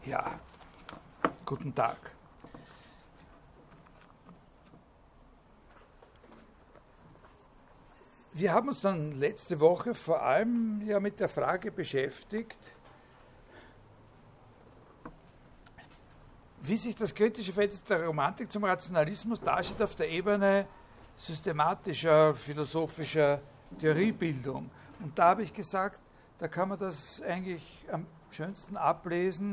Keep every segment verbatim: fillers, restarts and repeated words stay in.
Ja, guten Tag. Wir haben uns dann letzte Woche vor allem ja mit der Frage beschäftigt, wie sich das kritische Verhältnis der Romantik zum Rationalismus darstellt auf der Ebene systematischer, philosophischer Theoriebildung. Und da habe ich gesagt, da kann man das eigentlich am schönsten ablesen,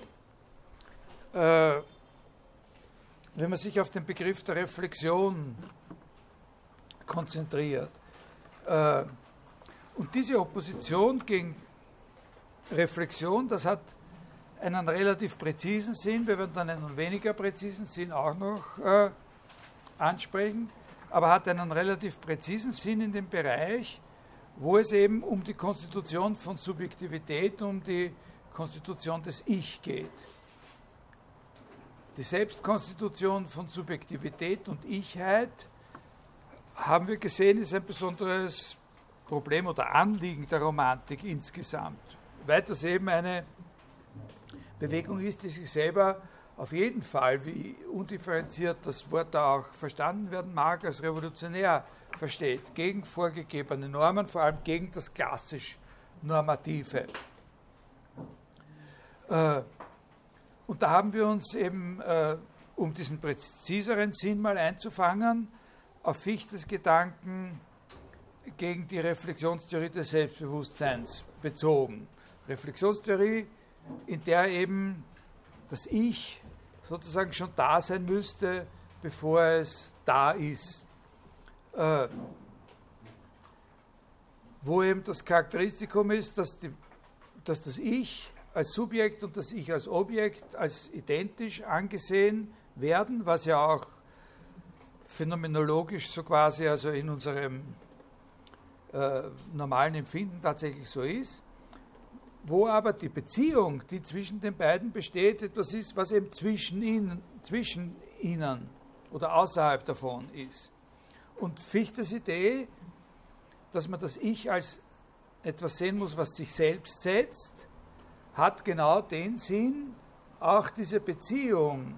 äh, wenn man sich auf den Begriff der Reflexion konzentriert. Äh, und diese Opposition gegen Reflexion, das hat einen relativ präzisen Sinn, wir werden dann einen weniger präzisen Sinn auch noch äh, ansprechen, aber hat einen relativ präzisen Sinn in dem Bereich, wo es eben um die Konstitution von Subjektivität, um die Konstitution des Ich geht. Die Selbstkonstitution von Subjektivität und Ichheit, haben wir gesehen, ist ein besonderes Problem oder Anliegen der Romantik insgesamt, weil das eben eine Bewegung ist, die sich selber auf jeden Fall, wie undifferenziert das Wort da auch verstanden werden mag, als revolutionär versteht, gegen vorgegebene Normen, vor allem gegen das klassisch Normative. Und da haben wir uns eben, um diesen präziseren Sinn mal einzufangen, auf Fichtes Gedanken gegen die Reflexionstheorie des Selbstbewusstseins bezogen. Reflexionstheorie, in der eben das Ich sozusagen schon da sein müsste, bevor es da ist. Äh, wo eben das Charakteristikum ist, dass, die, dass das Ich als Subjekt und das Ich als Objekt als identisch angesehen werden, was ja auch phänomenologisch so quasi, also in unserem äh, normalen Empfinden tatsächlich so ist, wo aber die Beziehung, die zwischen den beiden besteht, etwas ist, was eben zwischen ihnen, zwischen ihnen oder außerhalb davon ist. Und Fichtes Idee, dass man das Ich als etwas sehen muss, was sich selbst setzt, hat genau den Sinn, auch diese Beziehung,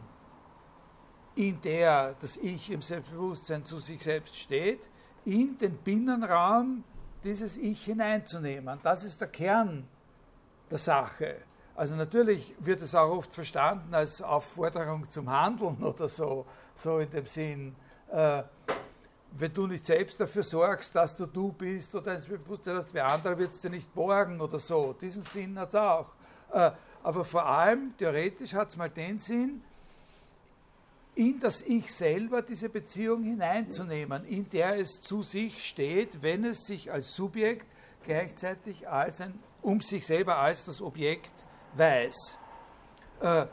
in der das Ich im Selbstbewusstsein zu sich selbst steht, in den Binnenraum dieses Ich hineinzunehmen. Das ist der Kern der Sache. Also natürlich wird es auch oft verstanden als Aufforderung zum Handeln oder so, so in dem Sinn, äh, wenn du nicht selbst dafür sorgst, dass du du bist oder ein Bewusstsein hast, wer andere wird es dir nicht borgen oder so. Diesen Sinn hat es auch. Äh, aber vor allem, theoretisch hat es mal den Sinn, in das Ich selber diese Beziehung hineinzunehmen, in der es zu sich steht, wenn es sich als Subjekt gleichzeitig als ein, um sich selber als das Objekt weiß. Äh,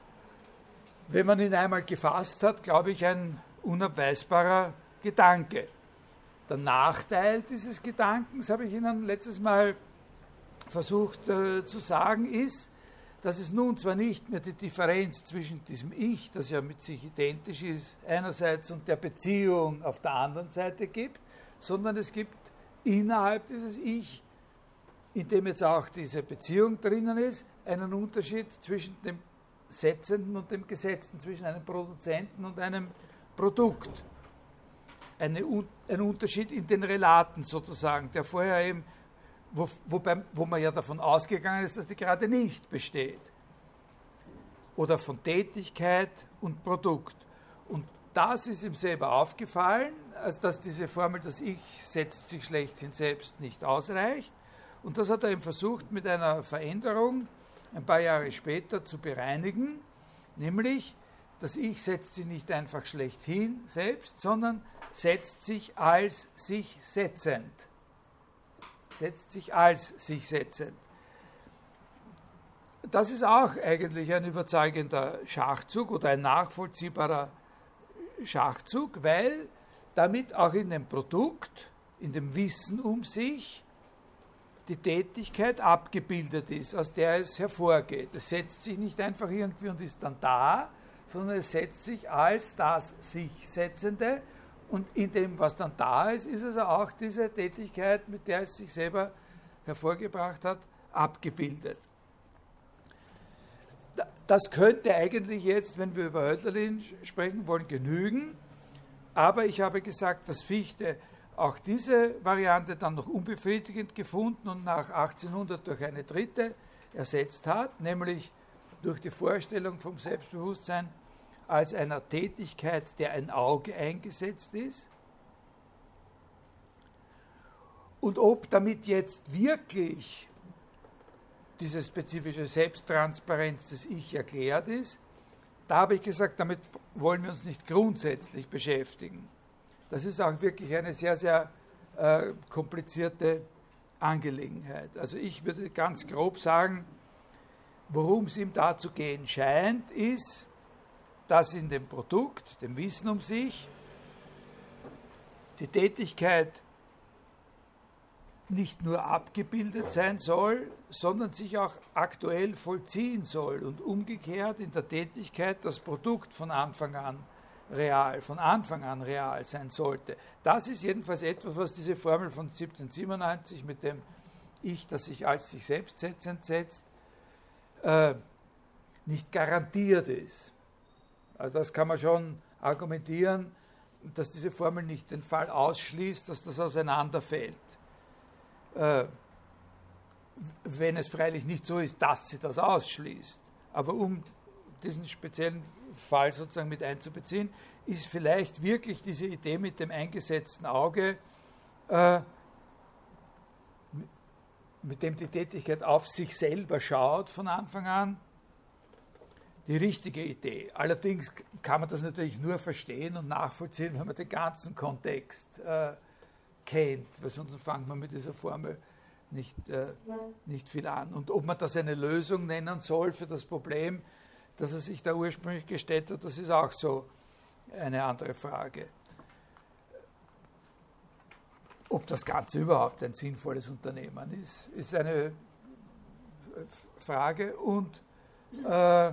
wenn man ihn einmal gefasst hat, glaube ich, ein unabweisbarer Gedanke. Der Nachteil dieses Gedankens, habe ich Ihnen letztes Mal versucht äh, zu sagen, ist, dass es nun zwar nicht mehr die Differenz zwischen diesem Ich, das ja mit sich identisch ist, einerseits und der Beziehung auf der anderen Seite gibt, sondern es gibt innerhalb dieses Ich, in dem jetzt auch diese Beziehung drinnen ist, einen Unterschied zwischen dem Setzenden und dem Gesetzten, zwischen einem Produzenten und einem Produkt. Eine, ein Unterschied in den Relaten sozusagen, der vorher eben Wo, wobei, wo man ja davon ausgegangen ist, dass die gerade nicht besteht. Oder von Tätigkeit und Produkt. Und das ist ihm selber aufgefallen, als dass diese Formel, das Ich setzt sich schlechthin selbst, nicht ausreicht. Und das hat er eben versucht, mit einer Veränderung ein paar Jahre später zu bereinigen, nämlich das Ich setzt sich nicht einfach schlechthin selbst, sondern setzt sich als sich setzend. setzt sich als sich setzend. Das ist auch eigentlich ein überzeugender Schachzug oder ein nachvollziehbarer Schachzug, weil damit auch in dem Produkt, in dem Wissen um sich, die Tätigkeit abgebildet ist, aus der es hervorgeht. Es setzt sich nicht einfach irgendwie und ist dann da, sondern es setzt sich als das sich Setzende. Und in dem, was dann da ist, ist es auch diese Tätigkeit, mit der es sich selber hervorgebracht hat, abgebildet. das könnte eigentlich jetzt, wenn wir über Hölderlin sprechen wollen, genügen. Aber ich habe gesagt, dass Fichte auch diese Variante dann noch unbefriedigend gefunden und nach achtzehnhundert durch eine dritte ersetzt hat, nämlich durch die Vorstellung vom Selbstbewusstsein als einer Tätigkeit, der ein Auge eingesetzt ist. Und ob damit jetzt wirklich diese spezifische Selbsttransparenz des Ich erklärt ist, da habe ich gesagt, damit wollen wir uns nicht grundsätzlich beschäftigen. Das ist auch wirklich eine sehr, sehr äh, komplizierte Angelegenheit. Also ich würde ganz grob sagen, worum es ihm da zu gehen scheint, ist, dass in dem Produkt, dem Wissen um sich, die Tätigkeit nicht nur abgebildet sein soll, sondern sich auch aktuell vollziehen soll und umgekehrt in der Tätigkeit das Produkt von Anfang an real, von Anfang an real sein sollte. Das ist jedenfalls etwas, was diese Formel von siebzehnhundertsiebenundneunzig mit dem Ich, das sich als sich selbst setzend setzt, äh, nicht garantiert ist. Also das kann man schon argumentieren, dass diese Formel nicht den Fall ausschließt, dass das auseinanderfällt. Äh, wenn es freilich nicht so ist, dass sie das ausschließt. Aber um diesen speziellen Fall sozusagen mit einzubeziehen, ist vielleicht wirklich diese Idee mit dem eingesetzten Auge, äh, mit dem die Tätigkeit auf sich selber schaut von Anfang an, die richtige Idee. Allerdings kann man das natürlich nur verstehen und nachvollziehen, wenn man den ganzen Kontext äh, kennt, weil sonst fängt man mit dieser Formel nicht, äh, nicht viel an. Und ob man das eine Lösung nennen soll für das Problem, das er sich da ursprünglich gestellt hat, das ist auch so eine andere Frage. Ob das Ganze überhaupt ein sinnvolles Unternehmen ist, ist eine Frage. Und äh,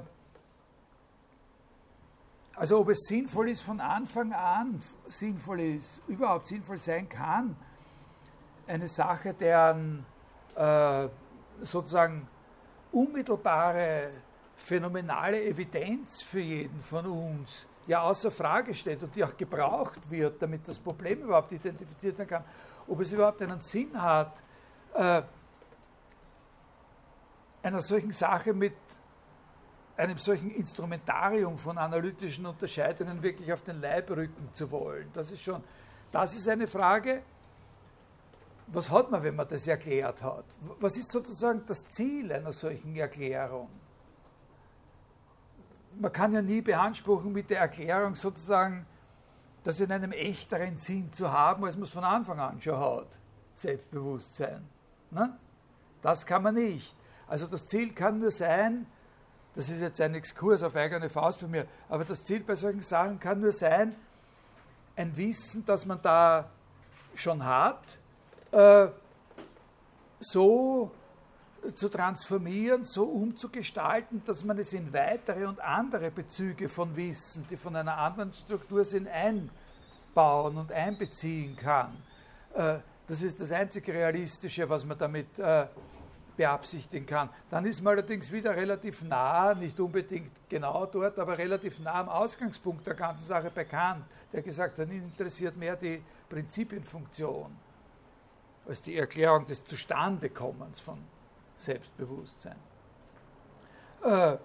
also ob es sinnvoll ist, von Anfang an sinnvoll ist, überhaupt sinnvoll sein kann, eine Sache, deren äh, sozusagen unmittelbare, phänomenale Evidenz für jeden von uns ja außer Frage steht und die auch gebraucht wird, damit das Problem überhaupt identifiziert werden kann, ob es überhaupt einen Sinn hat, äh, einer solchen Sache mit einem solchen Instrumentarium von analytischen Unterscheidungen wirklich auf den Leib rücken zu wollen. Das ist schon, das ist eine Frage, was hat man, wenn man das erklärt hat? Was ist sozusagen das Ziel einer solchen Erklärung? Man kann ja nie beanspruchen, mit der Erklärung sozusagen das in einem echteren Sinn zu haben, als man es von Anfang an schon hat. Selbstbewusstsein. Ne? Das kann man nicht. Also das Ziel kann nur sein, das ist jetzt ein Exkurs auf eigene Faust von mir, aber das Ziel bei solchen Sachen kann nur sein, ein Wissen, das man da schon hat, äh, so zu transformieren, so umzugestalten, dass man es in weitere und andere Bezüge von Wissen, die von einer anderen Struktur sind, einbauen und einbeziehen kann. Äh, das ist das einzige Realistische, was man damit äh, beabsichtigen kann. Dann ist man allerdings wieder relativ nah, nicht unbedingt genau dort, aber relativ nah am Ausgangspunkt der ganzen Sache bei Kant, der gesagt hat, ihn interessiert mehr die Prinzipienfunktion als die Erklärung des Zustandekommens von Selbstbewusstsein. Äh,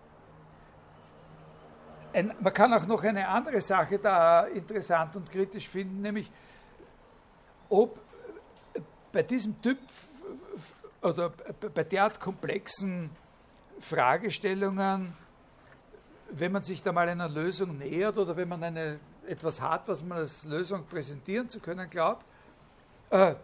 ein, man kann auch noch eine andere Sache da interessant und kritisch finden, nämlich ob bei diesem Typ oder bei derart komplexen Fragestellungen, wenn man sich da mal einer Lösung nähert oder wenn man eine, etwas hat, was man als Lösung präsentieren zu können glaubt, äh,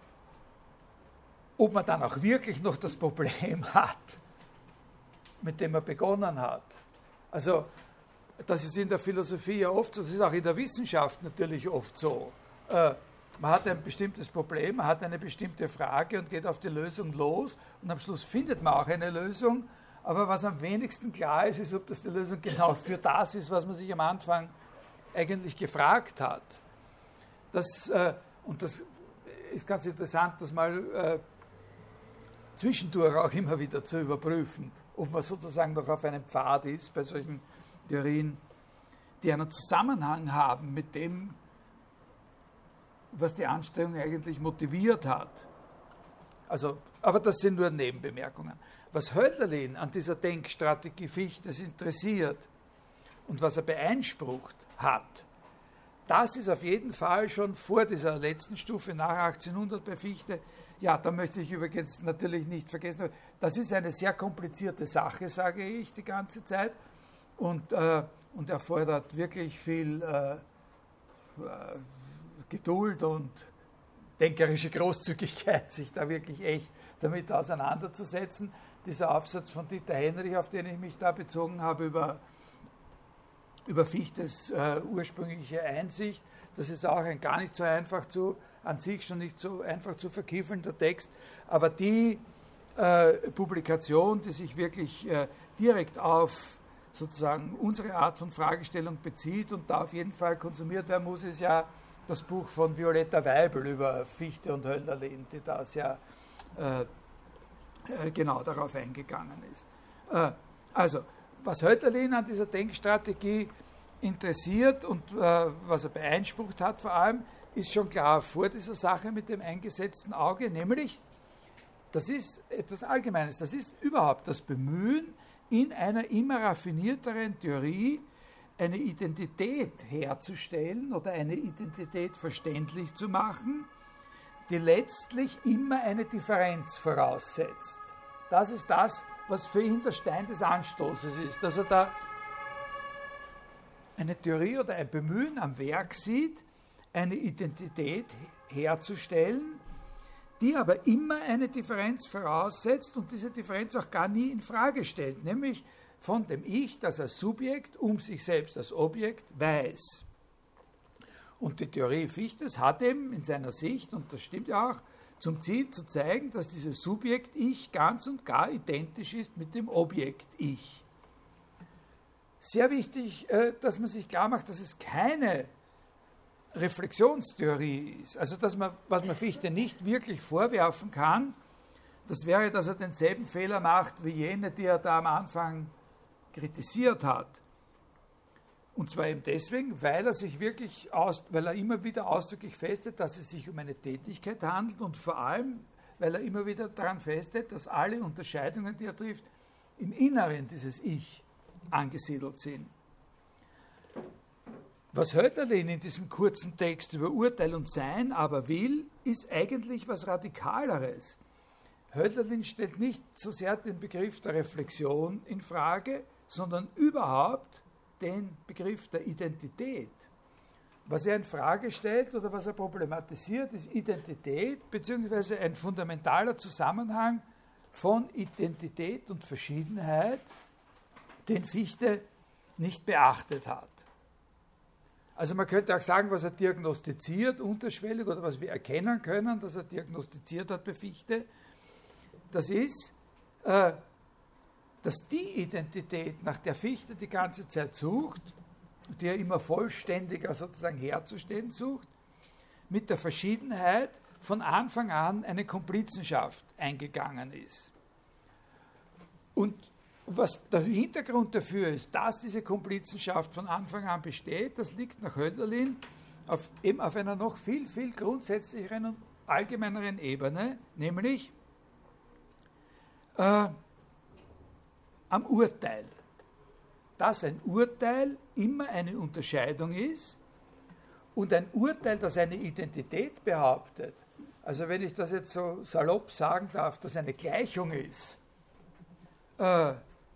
ob man dann auch wirklich noch das Problem hat, mit dem man begonnen hat. Also das ist in der Philosophie ja oft so, das ist auch in der Wissenschaft natürlich oft so. Äh, Man hat ein bestimmtes Problem, man hat eine bestimmte Frage und geht auf die Lösung los und am Schluss findet man auch eine Lösung, aber was am wenigsten klar ist, ist, ob das die Lösung genau für das ist, was man sich am Anfang eigentlich gefragt hat. Das, äh, und das ist ganz interessant, das mal äh, zwischendurch auch immer wieder zu überprüfen, ob man sozusagen noch auf einem Pfad ist bei solchen Theorien, die einen Zusammenhang haben mit dem, was die Anstrengung eigentlich motiviert hat. Also, aber das sind nur Nebenbemerkungen. Was Hölderlin an dieser Denkstrategie Fichtes interessiert und was er beeinsprucht hat, das ist auf jeden Fall schon vor dieser letzten Stufe nach achtzehnhundert bei Fichte. Ja, da möchte ich übrigens natürlich nicht vergessen, das ist eine sehr komplizierte Sache, sage ich die ganze Zeit, und, äh, und erfordert wirklich viel äh, äh, Geduld und denkerische Großzügigkeit, sich da wirklich echt damit auseinanderzusetzen. Dieser Aufsatz von Dieter Henrich, auf den ich mich da bezogen habe, über, über Fichtes äh, ursprüngliche Einsicht, das ist auch ein gar nicht so einfach zu, an sich schon nicht so einfach zu verkiefelnder Text, aber die äh, Publikation, die sich wirklich äh, direkt auf sozusagen unsere Art von Fragestellung bezieht und da auf jeden Fall konsumiert werden muss, ist ja das Buch von Violetta Weibel über Fichte und Hölderlin, die da sehr äh, äh, genau darauf eingegangen ist. Äh, also, was Hölderlin an dieser Denkstrategie interessiert und äh, was er beeinsprucht hat vor allem, ist schon klar vor dieser Sache mit dem eingesetzten Auge, nämlich, das ist etwas Allgemeines, das ist überhaupt das Bemühen, in einer immer raffinierteren Theorie eine Identität herzustellen oder eine Identität verständlich zu machen, die letztlich immer eine Differenz voraussetzt. Das ist das, was für ihn der Stein des Anstoßes ist, dass er da eine Theorie oder ein Bemühen am Werk sieht, eine Identität herzustellen, die aber immer eine Differenz voraussetzt und diese Differenz auch gar nie in Frage stellt, nämlich von dem Ich, das als Subjekt um sich selbst als Objekt weiß. Und die Theorie Fichtes hat eben in seiner Sicht, und das stimmt ja auch, zum Ziel zu zeigen, dass dieses Subjekt-Ich ganz und gar identisch ist mit dem Objekt-Ich. Sehr wichtig, dass man sich klar macht, dass es keine Reflexionstheorie ist. Also, dass man, was man Fichte nicht wirklich vorwerfen kann, das wäre, dass er denselben Fehler macht wie jene, die er da am Anfang kritisiert hat. Und zwar eben deswegen, weil er sich wirklich aus, weil er immer wieder ausdrücklich festhält, dass es sich um eine Tätigkeit handelt und vor allem, weil er immer wieder daran festhält, dass alle Unterscheidungen, die er trifft, im Inneren dieses Ich angesiedelt sind. Was Hölderlin in diesem kurzen Text über Urteil und Sein aber will, ist eigentlich was Radikaleres. Hölderlin stellt nicht so sehr den Begriff der Reflexion in Frage, sondern überhaupt den Begriff der Identität. Was er in Frage stellt oder was er problematisiert, ist Identität bzw. ein fundamentaler Zusammenhang von Identität und Verschiedenheit, den Fichte nicht beachtet hat. Also man könnte auch sagen, was er diagnostiziert, unterschwellig, oder was wir erkennen können, dass er diagnostiziert hat bei Fichte, das ist, äh, dass die Identität, nach der Fichte die ganze Zeit sucht, die er immer vollständiger sozusagen herzustellen sucht, mit der Verschiedenheit von Anfang an eine Komplizenschaft eingegangen ist. Und was der Hintergrund dafür ist, dass diese Komplizenschaft von Anfang an besteht, das liegt nach Hölderlin auf, eben auf einer noch viel, viel grundsätzlicheren und allgemeineren Ebene, nämlich äh, am Urteil. Dass ein Urteil immer eine Unterscheidung ist und ein Urteil, das eine Identität behauptet, also wenn ich das jetzt so salopp sagen darf, dass eine Gleichung ist, äh,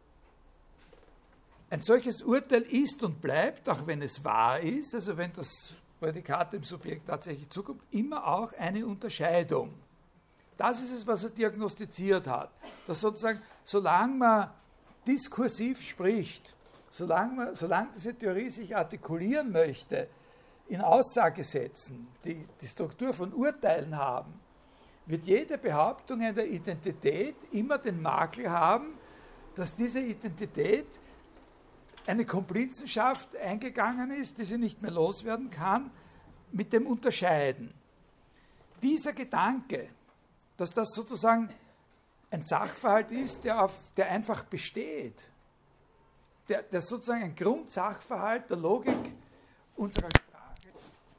ein solches Urteil ist und bleibt, auch wenn es wahr ist, also wenn das Prädikat dem Subjekt tatsächlich zukommt, immer auch eine Unterscheidung. Das ist es, was er diagnostiziert hat. Dass sozusagen, solange man diskursiv spricht, solange, man, solange diese Theorie sich artikulieren möchte, in Aussagesätzen, die die Struktur von Urteilen haben, wird jede Behauptung einer Identität immer den Makel haben, dass diese Identität eine Komplizenschaft eingegangen ist, die sie nicht mehr loswerden kann, mit dem Unterscheiden. Dieser Gedanke, dass das sozusagen ein Sachverhalt ist, der, auf, der einfach besteht, der, der sozusagen ein Grundsachverhalt der Logik unserer Sprache.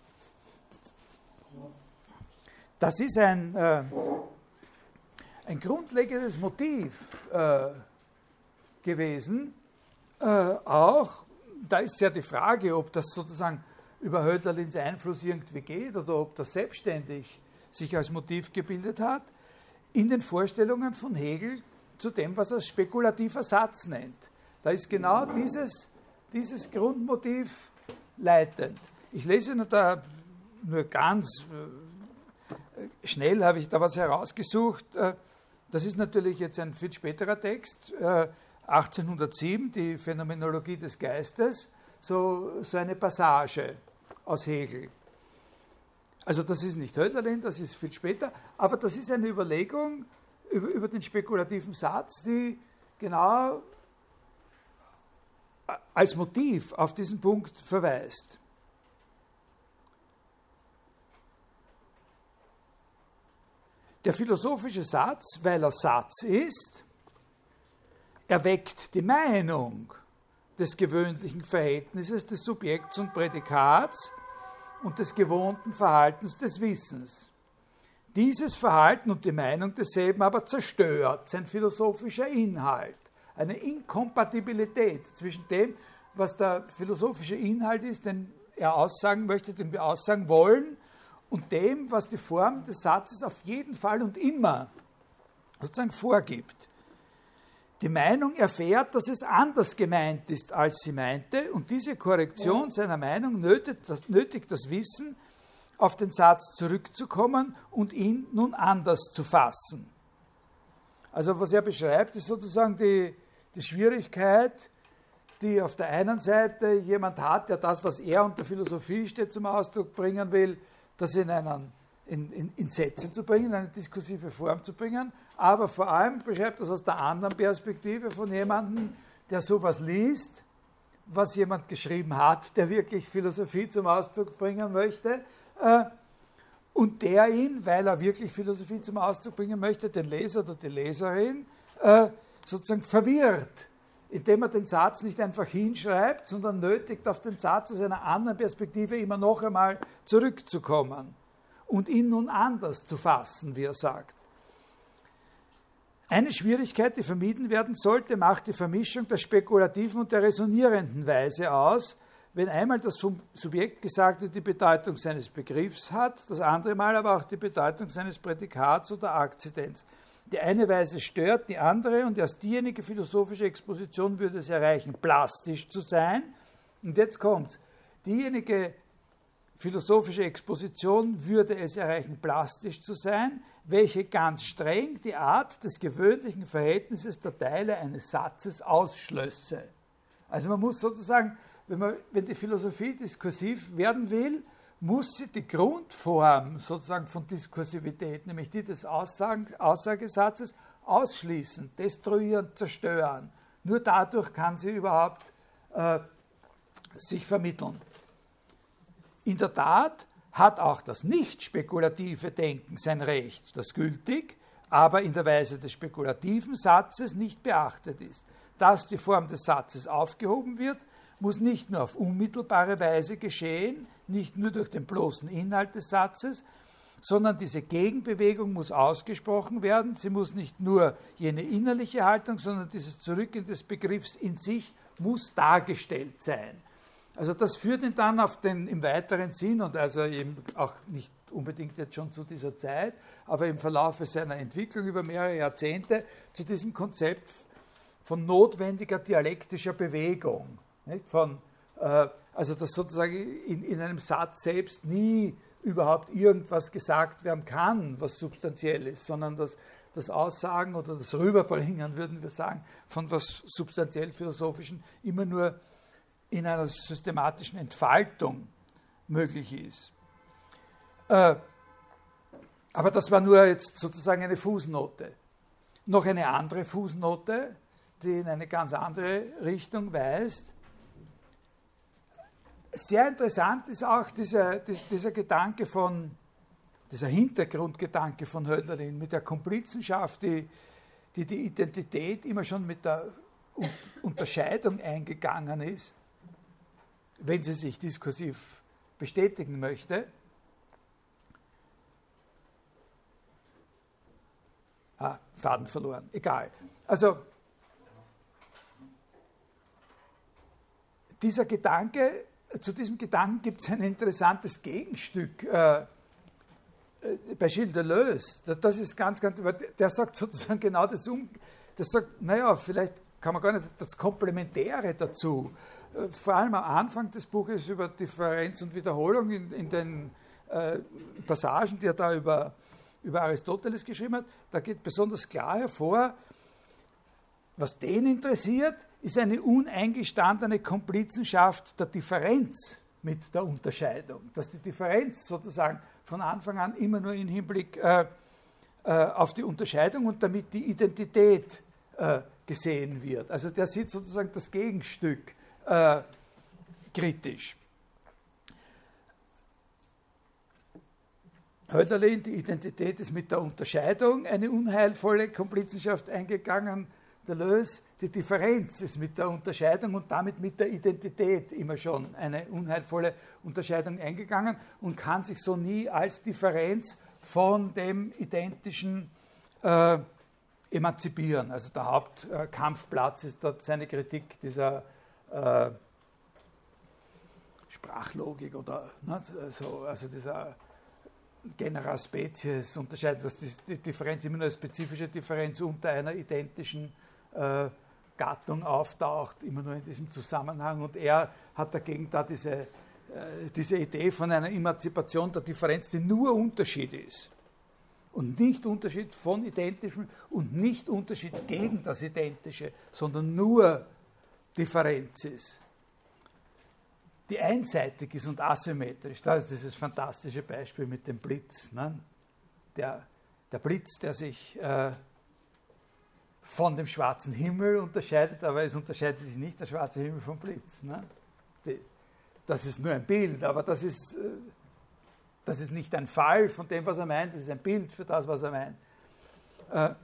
Das ist ein, äh, ein grundlegendes Motiv äh, gewesen, äh, auch, da ist ja die Frage, ob das sozusagen über Hölderlins Einfluss irgendwie geht oder ob das selbstständig sich als Motiv gebildet hat, in den Vorstellungen von Hegel zu dem, was er spekulativer Satz nennt. Da ist genau dieses, dieses Grundmotiv leitend. Ich lese nur da nur ganz äh, schnell, habe ich da was herausgesucht. Äh, das ist natürlich jetzt ein viel späterer Text, äh, achtzehnhundertsieben, die Phänomenologie des Geistes, so, so eine Passage aus Hegel. Also das ist nicht Hölderlin, das ist viel später, aber das ist eine Überlegung über, über den spekulativen Satz, die genau als Motiv auf diesen Punkt verweist. Der philosophische Satz, weil er Satz ist, erweckt die Meinung des gewöhnlichen Verhältnisses des Subjekts und Prädikats und des gewohnten Verhaltens des Wissens. Dieses Verhalten und die Meinung desselben aber zerstört sein philosophischer Inhalt. Eine Inkompatibilität zwischen dem, was der philosophische Inhalt ist, den er aussagen möchte, den wir aussagen wollen, und dem, was die Form des Satzes auf jeden Fall und immer sozusagen vorgibt. Die Meinung erfährt, dass es anders gemeint ist, als sie meinte, und diese Korrektion seiner Meinung nötigt das, nötigt das Wissen, auf den Satz zurückzukommen und ihn nun anders zu fassen. Also was er beschreibt, ist sozusagen die, die Schwierigkeit, die auf der einen Seite jemand hat, der das, was er unter Philosophie steht, zum Ausdruck bringen will, das in, einen, in, in, in Sätze zu bringen, in eine diskursive Form zu bringen, aber vor allem beschreibt das aus der anderen Perspektive von jemandem, der sowas liest, was jemand geschrieben hat, der wirklich Philosophie zum Ausdruck bringen möchte, äh, und der ihn, weil er wirklich Philosophie zum Ausdruck bringen möchte, den Leser oder die Leserin, äh, sozusagen verwirrt, indem er den Satz nicht einfach hinschreibt, sondern nötigt, auf den Satz aus einer anderen Perspektive immer noch einmal zurückzukommen und ihn nun anders zu fassen, wie er sagt. Eine Schwierigkeit, die vermieden werden sollte, macht die Vermischung der spekulativen und der resonierenden Weise aus, wenn einmal das vom Subjekt Gesagte die Bedeutung seines Begriffs hat, das andere Mal aber auch die Bedeutung seines Prädikats oder Akzidents. Die eine Weise stört die andere und erst diejenige philosophische Exposition würde es erreichen, plastisch zu sein. Und jetzt kommt's. Diejenige philosophische Exposition würde es erreichen, plastisch zu sein, welche ganz streng die Art des gewöhnlichen Verhältnisses der Teile eines Satzes ausschlösse. Also man muss sozusagen, wenn, man, wenn die Philosophie diskursiv werden will, muss sie die Grundform sozusagen von Diskursivität, nämlich die des Aussagen, Aussagesatzes, ausschließen, destruieren, zerstören. Nur dadurch kann sie überhaupt äh, sich vermitteln. In der Tat hat auch das nicht spekulative Denken sein Recht, das gültig, aber in der Weise des spekulativen Satzes nicht beachtet ist. Dass die Form des Satzes aufgehoben wird, muss nicht nur auf unmittelbare Weise geschehen, nicht nur durch den bloßen Inhalt des Satzes, sondern diese Gegenbewegung muss ausgesprochen werden. Sie muss nicht nur jene innerliche Haltung, sondern dieses Zurückgehen des Begriffs in sich muss dargestellt sein. Also das führt ihn dann auf den, im weiteren Sinn, und also eben auch nicht unbedingt jetzt schon zu dieser Zeit, aber im Verlauf seiner Entwicklung über mehrere Jahrzehnte zu diesem Konzept von notwendiger dialektischer Bewegung. Nicht? Von, äh, also dass sozusagen in, in einem Satz selbst nie überhaupt irgendwas gesagt werden kann, was substanziell ist, sondern dass das Aussagen oder das Rüberbringen, würden wir sagen, von was substanziell Philosophischen immer nur in einer systematischen Entfaltung möglich ist. Äh, aber das war nur jetzt sozusagen eine Fußnote. Noch eine andere Fußnote, die in eine ganz andere Richtung weist. Sehr interessant ist auch dieser, dieser Gedanke von, dieser Hintergrundgedanke von Hölderlin mit der Komplizenschaft, die, die die Identität immer schon mit der Unterscheidung eingegangen ist, wenn sie sich diskursiv bestätigen möchte. Ah, Faden verloren, egal. Also, dieser Gedanke, zu diesem Gedanken gibt es ein interessantes Gegenstück äh, bei Gilles Deleuze. Das ist ganz, ganz, der sagt sozusagen genau das um, der sagt, naja, vielleicht kann man gar nicht das Komplementäre dazu, vor allem am Anfang des Buches über Differenz und Wiederholung in, in den äh, Passagen, die er da über, über Aristoteles geschrieben hat, da geht besonders klar hervor, was den interessiert, ist eine uneingestandene Komplizenschaft der Differenz mit der Unterscheidung. Dass die Differenz sozusagen von Anfang an immer nur im Hinblick äh, äh, auf die Unterscheidung und damit die Identität äh, gesehen wird. Also der sieht sozusagen das Gegenstück äh, kritisch. Hölderlin, die Identität ist mit der Unterscheidung eine unheilvolle Komplizenschaft eingegangen. Deleuze, die Differenz ist mit der Unterscheidung und damit mit der Identität immer schon eine unheilvolle Unterscheidung eingegangen und kann sich so nie als Differenz von dem Identischen äh, emanzipieren. Also der Hauptkampfplatz ist dort seine Kritik dieser äh, Sprachlogik oder ne, so, also dieser Genera Spezies unterscheidet, dass die Differenz immer nur eine spezifische Differenz unter einer identischen äh, Gattung auftaucht, immer nur in diesem Zusammenhang. Und er hat dagegen da diese, äh, diese Idee von einer Emanzipation der Differenz, die nur Unterschied ist. Und nicht Unterschied von Identischem und nicht Unterschied gegen das Identische, sondern nur Differenz ist. Die einseitig ist und asymmetrisch. Das ist dieses fantastische Beispiel mit dem Blitz. Ne? Der, der Blitz, der sich äh, von dem schwarzen Himmel unterscheidet, aber es unterscheidet sich nicht der schwarze Himmel vom Blitz. Ne? Die, das ist nur ein Bild, aber das ist, äh, das ist nicht ein Fall von dem, was er meint, das ist ein Bild für das, was er meint. Äh,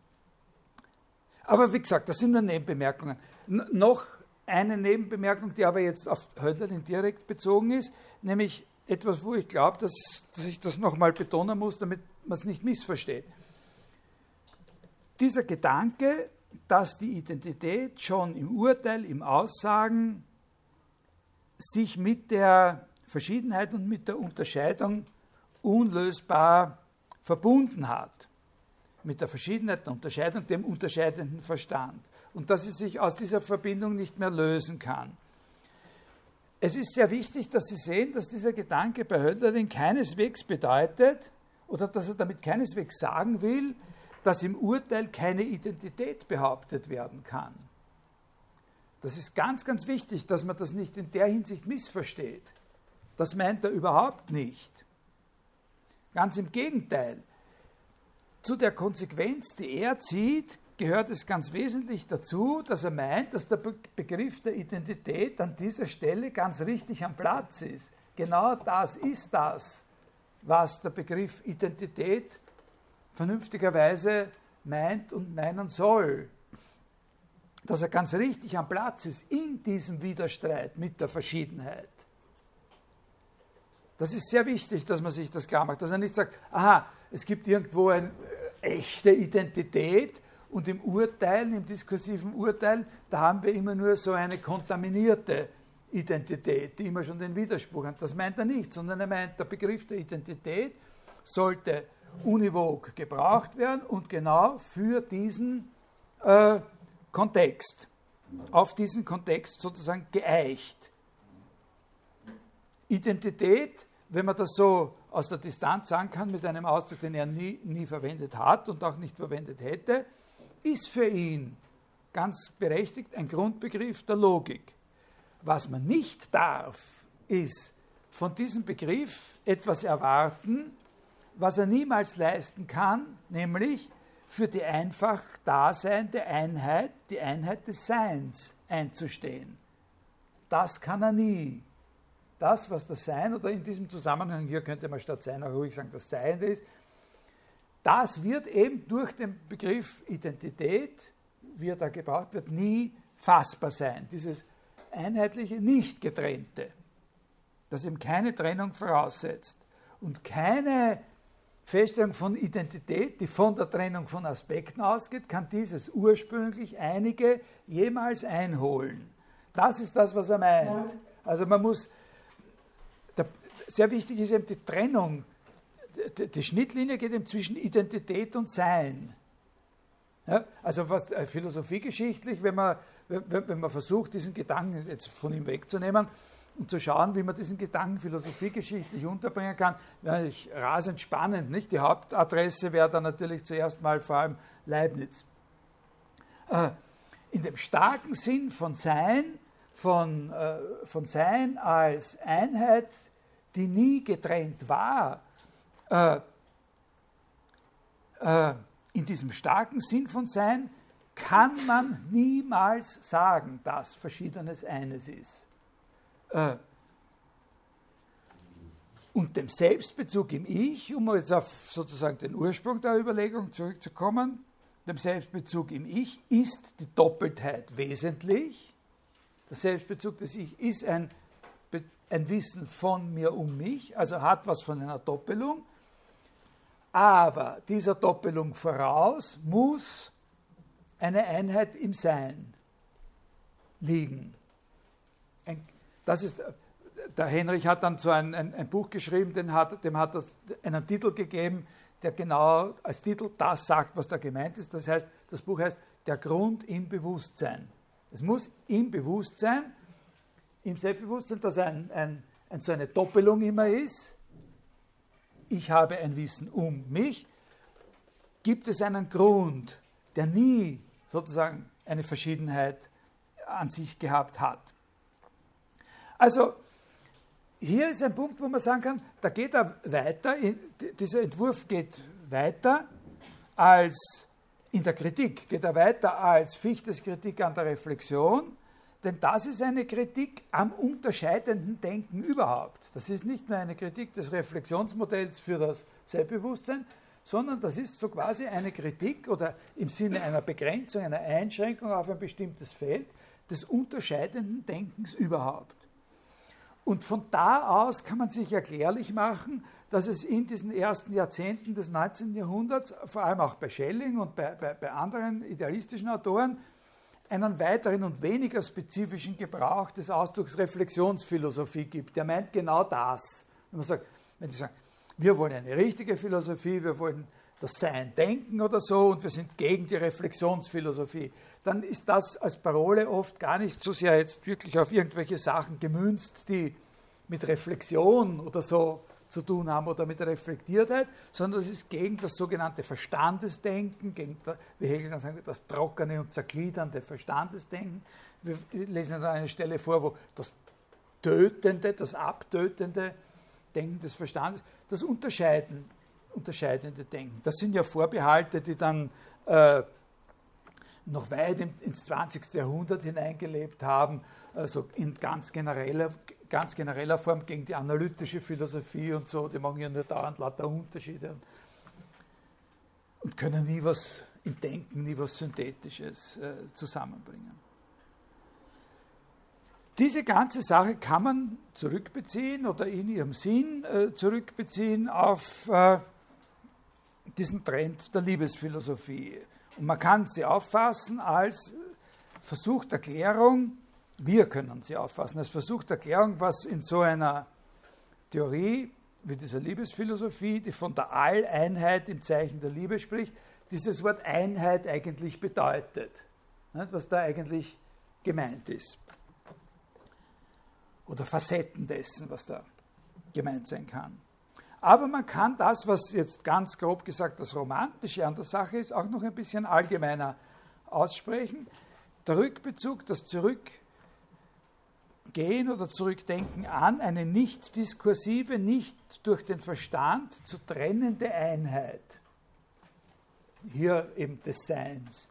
aber wie gesagt, das sind nur Nebenbemerkungen. N- noch eine Nebenbemerkung, die aber jetzt auf Hölderlin direkt bezogen ist, nämlich etwas, wo ich glaube, dass, dass ich das nochmal betonen muss, damit man es nicht missversteht. Dieser Gedanke, dass die Identität schon im Urteil, im Aussagen sich mit der Verschiedenheit und mit der Unterscheidung unlösbar verbunden hat. Mit der Verschiedenheit, der Unterscheidung, dem unterscheidenden Verstand. Und dass sie sich aus dieser Verbindung nicht mehr lösen kann. Es ist sehr wichtig, dass Sie sehen, dass dieser Gedanke bei Hölderlin keineswegs bedeutet, oder dass er damit keineswegs sagen will, dass im Urteil keine Identität behauptet werden kann. Das ist ganz, ganz wichtig, dass man das nicht in der Hinsicht missversteht. Das meint er überhaupt nicht. Ganz im Gegenteil. Zu der Konsequenz, die er zieht, gehört es ganz wesentlich dazu, dass er meint, dass der Begriff der Identität an dieser Stelle ganz richtig am Platz ist. Genau das ist das, was der Begriff Identität vernünftigerweise meint und meinen soll. Dass er ganz richtig am Platz ist in diesem Widerstreit mit der Verschiedenheit. Das ist sehr wichtig, dass man sich das klar macht, dass er nicht sagt, aha, es gibt irgendwo eine echte Identität, und im Urteilen, im diskursiven Urteilen, da haben wir immer nur so eine kontaminierte Identität, die immer schon den Widerspruch hat. Das meint er nicht, sondern er meint, der Begriff der Identität sollte univok gebraucht werden und genau für diesen äh, Kontext, auf diesen Kontext sozusagen geeicht. Identität, wenn man das so aus der Distanz sagen kann, mit einem Ausdruck, den er nie, nie verwendet hat und auch nicht verwendet hätte, ist für ihn ganz berechtigt ein Grundbegriff der Logik. Was man nicht darf, ist von diesem Begriff etwas erwarten, was er niemals leisten kann, nämlich für die einfach daseinende Einheit, die Einheit des Seins einzustehen. Das kann er nie. Das, was das Sein, oder in diesem Zusammenhang, hier könnte man statt Sein auch ruhig sagen, das Seiende ist, das wird eben durch den Begriff Identität, wie er da gebraucht wird, nie fassbar sein. Dieses einheitliche, nicht getrennte, das eben keine Trennung voraussetzt und keine Feststellung von Identität, die von der Trennung von Aspekten ausgeht, kann dieses ursprünglich einige jemals einholen. Das ist das, was er meint. Also man muss, der, sehr wichtig ist eben die Trennung. Die, die Schnittlinie geht eben zwischen Identität und Sein. Ja, also was äh, philosophiegeschichtlich, wenn man, wenn, wenn man versucht, diesen Gedanken jetzt von ihm wegzunehmen, und zu schauen, wie man diesen Gedanken philosophiegeschichtlich unterbringen kann, wäre ich rasend spannend. Nicht? Die Hauptadresse wäre dann natürlich zuerst mal vor allem Leibniz. Äh, in dem starken Sinn von Sein, von, äh, von Sein als Einheit, die nie getrennt war, äh, äh, in diesem starken Sinn von Sein kann man niemals sagen, dass Verschiedenes eines ist. Und dem Selbstbezug im Ich, um jetzt auf sozusagen den Ursprung der Überlegung zurückzukommen, dem Selbstbezug im Ich ist die Doppeltheit wesentlich. Der Selbstbezug des Ich ist ein, ein Wissen von mir um mich, also hat was von einer Doppelung, aber dieser Doppelung voraus muss eine Einheit im Sein liegen. Ein Das ist, der Henrich hat dann so ein, ein, ein Buch geschrieben, den hat, dem hat das einen Titel gegeben, der genau als Titel das sagt, was da gemeint ist. Das heißt, das Buch heißt Der Grund im Bewusstsein. Es muss im Bewusstsein, im Selbstbewusstsein, dass ein, ein, ein, so eine Doppelung immer ist. Ich habe ein Wissen um mich. Gibt es einen Grund, der nie sozusagen eine Verschiedenheit an sich gehabt hat. Also, hier ist ein Punkt, wo man sagen kann, da geht er weiter, dieser Entwurf geht weiter als in der Kritik, geht er weiter als Fichtes Kritik an der Reflexion, denn das ist eine Kritik am unterscheidenden Denken überhaupt. Das ist nicht nur eine Kritik des Reflexionsmodells für das Selbstbewusstsein, sondern das ist so quasi eine Kritik oder im Sinne einer Begrenzung, einer Einschränkung auf ein bestimmtes Feld des unterscheidenden Denkens überhaupt. Und von da aus kann man sich erklärlich machen, dass es in diesen ersten Jahrzehnten des neunzehnten Jahrhunderts, vor allem auch bei Schelling und bei, bei, bei anderen idealistischen Autoren, einen weiteren und weniger spezifischen Gebrauch des Ausdrucks Reflexionsphilosophie gibt. Der meint genau das. Wenn man sagt, wenn die sagen, wir wollen eine richtige Philosophie, wir wollen das Sein denken oder so und wir sind gegen die Reflexionsphilosophie, dann ist das als Parole oft gar nicht so sehr jetzt wirklich auf irgendwelche Sachen gemünzt, die mit Reflexion oder so zu tun haben oder mit Reflektiertheit, sondern es ist gegen das sogenannte Verstandesdenken, gegen, wie Hegel dann sagt, das trockene und zergliedernde Verstandesdenken. Wir lesen dann eine Stelle vor, wo das Tötende, das Abtötende Denken des Verstandes, das Unterscheiden, unterscheidende Denken. Das sind ja Vorbehalte, die dann äh, noch weit in, ins zwanzigste Jahrhundert hineingelebt haben, also in ganz genereller, ganz genereller Form gegen die analytische Philosophie und so, die machen ja nur dauernd lauter Unterschiede und, und können nie was im Denken, nie was Synthetisches äh, zusammenbringen. Diese ganze Sache kann man zurückbeziehen oder in ihrem Sinn äh, zurückbeziehen auf äh, diesen Trend der Liebesphilosophie. Und man kann sie auffassen als Versuch der Klärung, wir können sie auffassen, als Versuch der Klärung, was in so einer Theorie wie dieser Liebesphilosophie, die von der Alleinheit im Zeichen der Liebe spricht, dieses Wort Einheit eigentlich bedeutet, was da eigentlich gemeint ist. Oder Facetten dessen, was da gemeint sein kann. Aber man kann das, was jetzt ganz grob gesagt das Romantische an der Sache ist, auch noch ein bisschen allgemeiner aussprechen. Der Rückbezug, das Zurückgehen oder Zurückdenken an eine nicht diskursive, nicht durch den Verstand zu trennende Einheit. Hier eben des Seins.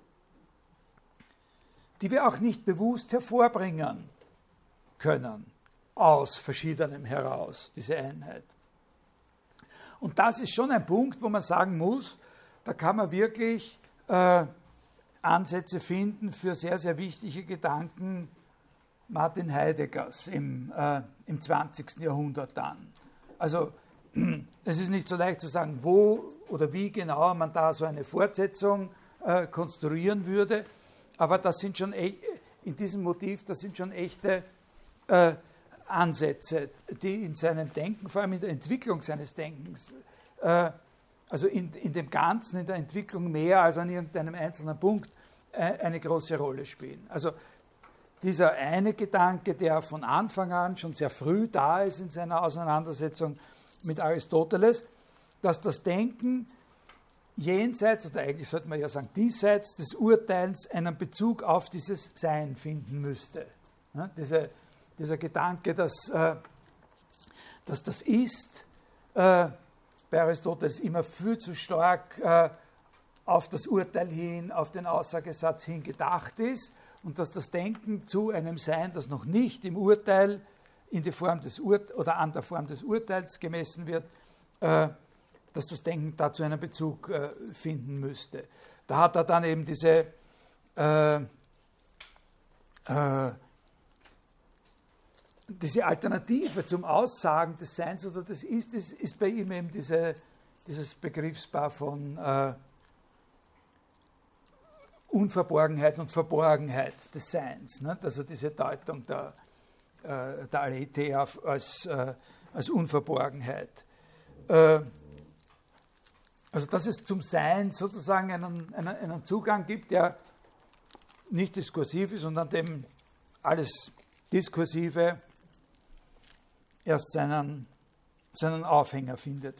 Die wir auch nicht bewusst hervorbringen können, aus Verschiedenem heraus, diese Einheit. Und das ist schon ein Punkt, wo man sagen muss, da kann man wirklich äh, Ansätze finden für sehr, sehr wichtige Gedanken Martin Heideggers im, äh, im zwanzigsten Jahrhundert dann. Also es ist nicht so leicht zu sagen, wo oder wie genau man da so eine Fortsetzung äh, konstruieren würde, aber das sind schon e- in diesem Motiv, das sind schon echte äh, Ansätze, die in seinem Denken, vor allem in der Entwicklung seines Denkens, äh, also in, in dem Ganzen, in der Entwicklung mehr als an irgendeinem einzelnen Punkt, äh, eine große Rolle spielen. Also dieser eine Gedanke, der von Anfang an schon sehr früh da ist in seiner Auseinandersetzung mit Aristoteles, dass das Denken jenseits, oder eigentlich sollte man ja sagen diesseits des Urteils einen Bezug auf dieses Sein finden müsste. Ja, diese, dieser Gedanke, dass, äh, dass das Ist äh, bei Aristoteles immer viel zu stark äh, auf das Urteil hin, auf den Aussagesatz hin gedacht ist und dass das Denken zu einem Sein, das noch nicht im Urteil in die Form des Ur- oder an der Form des Urteils gemessen wird, äh, dass das Denken dazu einen Bezug äh, finden müsste. Da hat er dann eben diese äh, äh, diese Alternative zum Aussagen des Seins oder des Ist, ist, ist bei ihm eben diese, dieses Begriffspaar von äh, Unverborgenheit und Verborgenheit des Seins. Ne? Also diese Deutung der, äh, der Aletheia als, äh, als Unverborgenheit. Äh, also dass es zum Sein sozusagen einen, einen, einen Zugang gibt, der nicht diskursiv ist und an dem alles Diskursive erst seinen, seinen Aufhänger findet.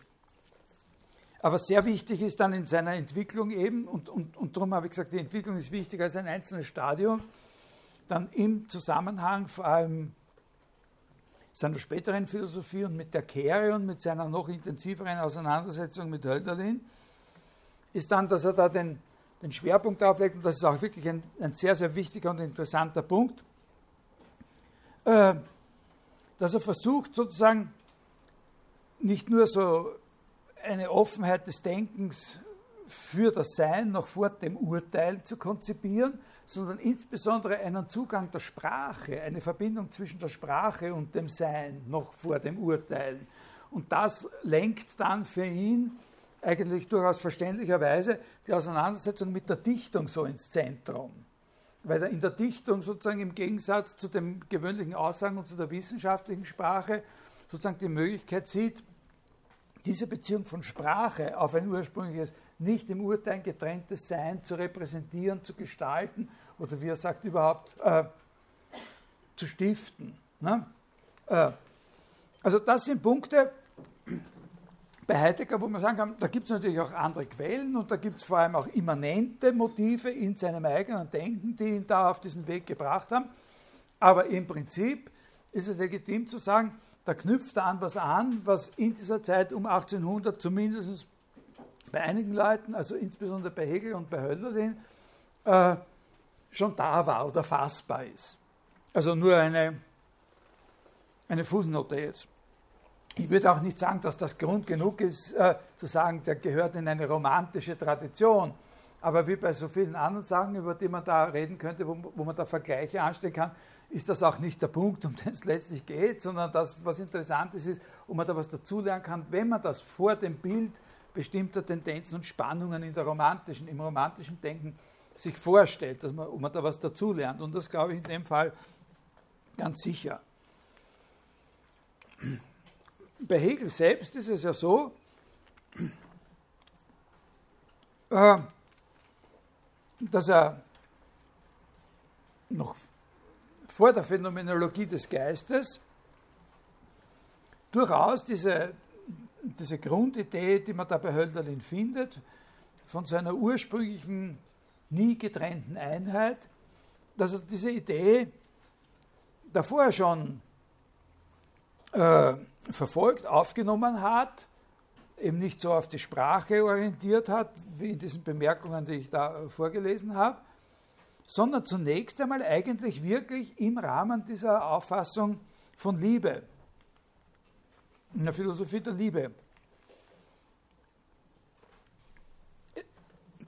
Aber sehr wichtig ist dann in seiner Entwicklung eben, und, und, und darum habe ich gesagt, die Entwicklung ist wichtiger als ein einzelnes Stadium, dann im Zusammenhang vor allem seiner späteren Philosophie und mit der Kehre und mit seiner noch intensiveren Auseinandersetzung mit Hölderlin, ist dann, dass er da den, den Schwerpunkt auflegt, und das ist auch wirklich ein, ein sehr, sehr wichtiger und interessanter Punkt, äh, dass er versucht, sozusagen nicht nur so eine Offenheit des Denkens für das Sein noch vor dem Urteil zu konzipieren, sondern insbesondere einen Zugang der Sprache, eine Verbindung zwischen der Sprache und dem Sein noch vor dem Urteil. Und das lenkt dann für ihn eigentlich durchaus verständlicherweise die Auseinandersetzung mit der Dichtung so ins Zentrum. Weil er in der Dichtung sozusagen im Gegensatz zu den gewöhnlichen Aussagen und zu der wissenschaftlichen Sprache sozusagen die Möglichkeit sieht, diese Beziehung von Sprache auf ein ursprüngliches, nicht im Urteil getrenntes Sein zu repräsentieren, zu gestalten oder, wie er sagt, überhaupt äh, zu stiften. Ne? Äh, also das sind Punkte bei Heidegger, wo man sagen kann, da gibt es natürlich auch andere Quellen und da gibt es vor allem auch immanente Motive in seinem eigenen Denken, die ihn da auf diesen Weg gebracht haben. Aber im Prinzip ist es legitim zu sagen, da knüpft er an was an, was in dieser Zeit um achtzehnhundert zumindest bei einigen Leuten, also insbesondere bei Hegel und bei Hölderlin, äh, schon da war oder fassbar ist. Also nur eine, eine Fußnote jetzt. Ich würde auch nicht sagen, dass das Grund genug ist, äh, zu sagen, der gehört in eine romantische Tradition. Aber wie bei so vielen anderen Sachen, über die man da reden könnte, wo, wo man da Vergleiche anstellen kann, ist das auch nicht der Punkt, um den es letztlich geht, sondern das, was interessant ist, ist, ob man da was dazulernen kann, wenn man das vor dem Bild bestimmter Tendenzen und Spannungen in der romantischen, im romantischen Denken sich vorstellt, dass man, ob man da was dazulernt. Und das glaube ich in dem Fall ganz sicher. Bei Hegel selbst ist es ja so, äh, dass er noch vor der Phänomenologie des Geistes durchaus diese, diese Grundidee, die man da bei Hölderlin findet, von seiner ursprünglichen, nie getrennten Einheit, dass er diese Idee davor schon äh, verfolgt, aufgenommen hat, eben nicht so auf die Sprache orientiert hat, wie in diesen Bemerkungen, die ich da vorgelesen habe, sondern zunächst einmal eigentlich wirklich im Rahmen dieser Auffassung von Liebe, in der Philosophie der Liebe,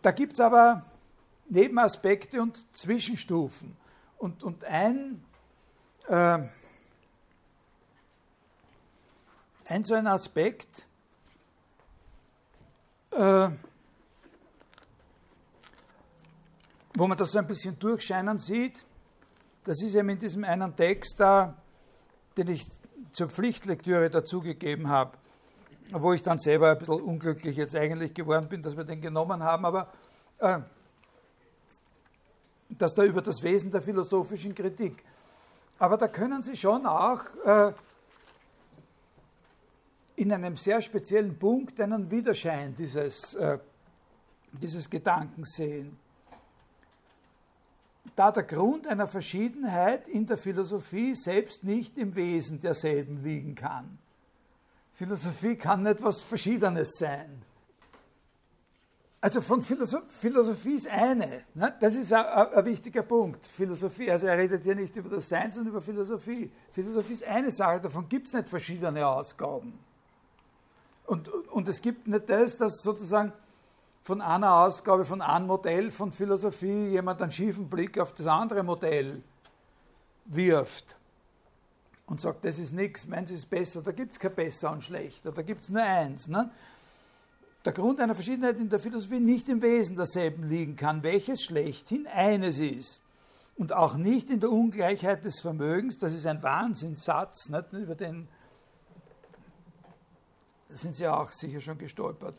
da gibt es aber Nebenaspekte und Zwischenstufen. Und, und ein, äh, ein so ein Aspekt, äh, wo man das so ein bisschen durchscheinen sieht, das ist eben in diesem einen Text da, den ich zur Pflichtlektüre dazugegeben habe, wo ich dann selber ein bisschen unglücklich jetzt eigentlich geworden bin, dass wir den genommen haben, aber äh, dass da über das Wesen der philosophischen Kritik. Aber da können Sie schon auch äh, in einem sehr speziellen Punkt einen Widerschein dieses, äh, dieses Gedankens sehen. Da der Grund einer Verschiedenheit in der Philosophie selbst nicht im Wesen derselben liegen kann. Philosophie kann nicht etwas Verschiedenes sein. Also von Philosoph- Philosophie ist eine, ne? Das ist ein, ein, ein wichtiger Punkt. Philosophie, also er redet hier nicht über das Sein, sondern über Philosophie. Philosophie ist eine Sache, davon gibt es nicht verschiedene Ausgaben. Und, und es gibt nicht das, dass sozusagen von einer Ausgabe, von einem Modell von Philosophie jemand einen schiefen Blick auf das andere Modell wirft und sagt, das ist nichts, meins ist besser, da gibt es kein besser und schlechter, da gibt es nur eins. Ne? Der Grund einer Verschiedenheit in der Philosophie nicht im Wesen derselben liegen kann, welches schlechthin eines ist. Und auch nicht in der Ungleichheit des Vermögens, das ist ein Wahnsinnssatz, nicht? Über den sind Sie auch sicher schon gestolpert.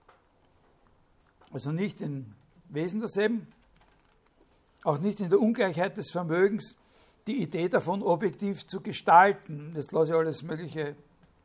Also nicht im Wesen derselben, auch nicht in der Ungleichheit des Vermögens, die Idee davon objektiv zu gestalten. Jetzt lasse ich alles Mögliche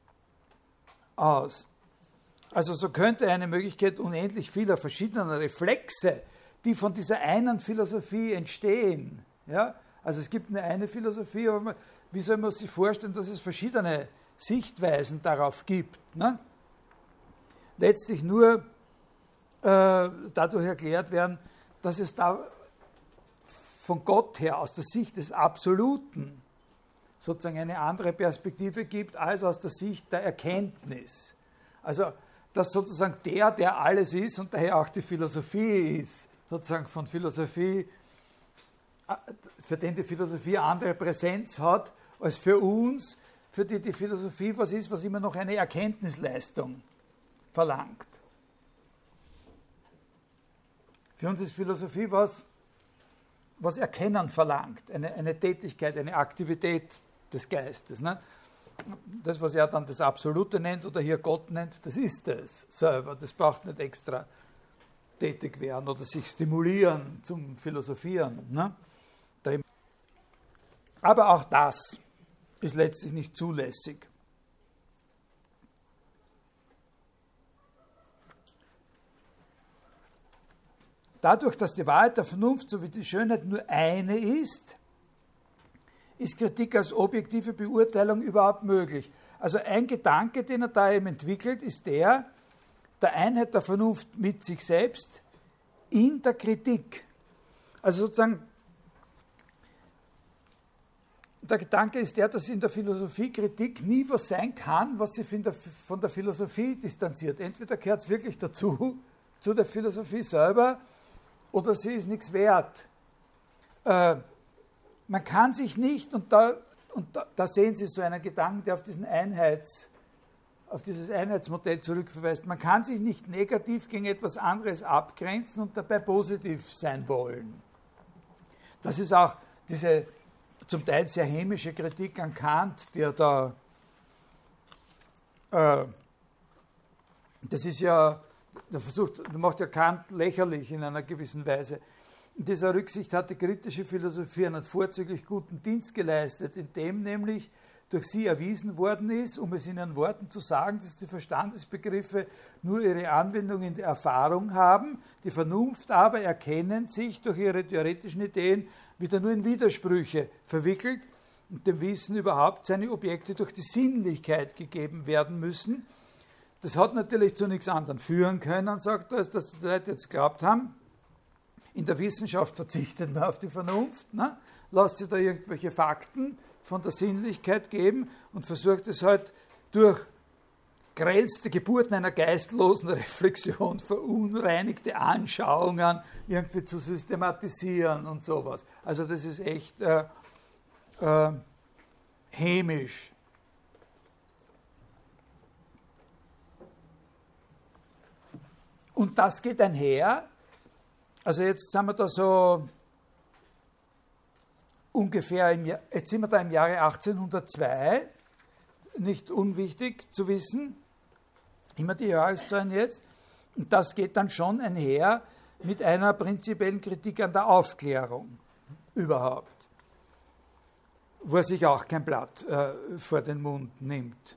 aus. Also so könnte eine Möglichkeit unendlich vieler verschiedener Reflexe, die von dieser einen Philosophie entstehen. Ja? Also es gibt nur eine Philosophie, aber man, wie soll man sich vorstellen, dass es verschiedene Sichtweisen darauf gibt? Ne? Letztlich nur äh, dadurch erklärt werden, dass es da von Gott her, aus der Sicht des Absoluten, sozusagen eine andere Perspektive gibt, als aus der Sicht der Erkenntnis. Also dass sozusagen der, der alles ist und daher auch die Philosophie ist, sozusagen von Philosophie, für den die Philosophie eine andere Präsenz hat, als für uns, für die die Philosophie was ist, was immer noch eine Erkenntnisleistung verlangt. Für uns ist Philosophie was, was Erkennen verlangt, eine, eine Tätigkeit, eine Aktivität des Geistes. Ne? Das, was er dann das Absolute nennt oder hier Gott nennt, das ist es selber. Das braucht nicht extra tätig werden oder sich stimulieren zum Philosophieren. Ne? Aber auch das ist letztlich nicht zulässig. Dadurch, dass die Wahrheit der Vernunft sowie die Schönheit nur eine ist, ist Kritik als objektive Beurteilung überhaupt möglich. Also ein Gedanke, den er da eben entwickelt, ist der der Einheit der Vernunft mit sich selbst in der Kritik. Also sozusagen, der Gedanke ist der, dass in der Philosophie Kritik nie was sein kann, was sie von der, von der Philosophie distanziert. Entweder gehört es wirklich dazu, zu der Philosophie selber, oder sie ist nichts wert. Äh, man kann sich nicht, und, da, und da, da sehen Sie so einen Gedanken, der auf, diesen Einheits, auf dieses Einheitsmodell zurückverweist, man kann sich nicht negativ gegen etwas anderes abgrenzen und dabei positiv sein wollen. Das ist auch diese zum Teil sehr hämische Kritik an Kant, die er da, äh, das ist ja, der versucht, macht ja Kant lächerlich in einer gewissen Weise. In dieser Rücksicht hat die kritische Philosophie einen vorzüglich guten Dienst geleistet, indem nämlich durch sie erwiesen worden ist, um es in ihren Worten zu sagen, dass die Verstandesbegriffe nur ihre Anwendung in der Erfahrung haben, die Vernunft aber erkennend sich durch ihre theoretischen Ideen wieder nur in Widersprüche verwickelt und dem Wissen überhaupt seine Objekte durch die Sinnlichkeit gegeben werden müssen. Das hat natürlich zu nichts anderem führen können, sagt er, als dass die Leute jetzt geglaubt haben, in der Wissenschaft verzichtet man auf die Vernunft, ne? Lasst sie da irgendwelche Fakten von der Sinnlichkeit geben und versucht es halt durch grellste Geburten einer geistlosen Reflexion, verunreinigte Anschauungen irgendwie zu systematisieren und sowas. Also das ist echt äh, äh, hämisch. Und das geht einher, also jetzt sind wir da so ungefähr, im Jahr, jetzt sind wir da im Jahre achtzehnhundertzwei, nicht unwichtig zu wissen, immer die Jahreszahlen jetzt, und das geht dann schon einher mit einer prinzipiellen Kritik an der Aufklärung überhaupt, wo er sich auch kein Blatt äh, vor den Mund nimmt.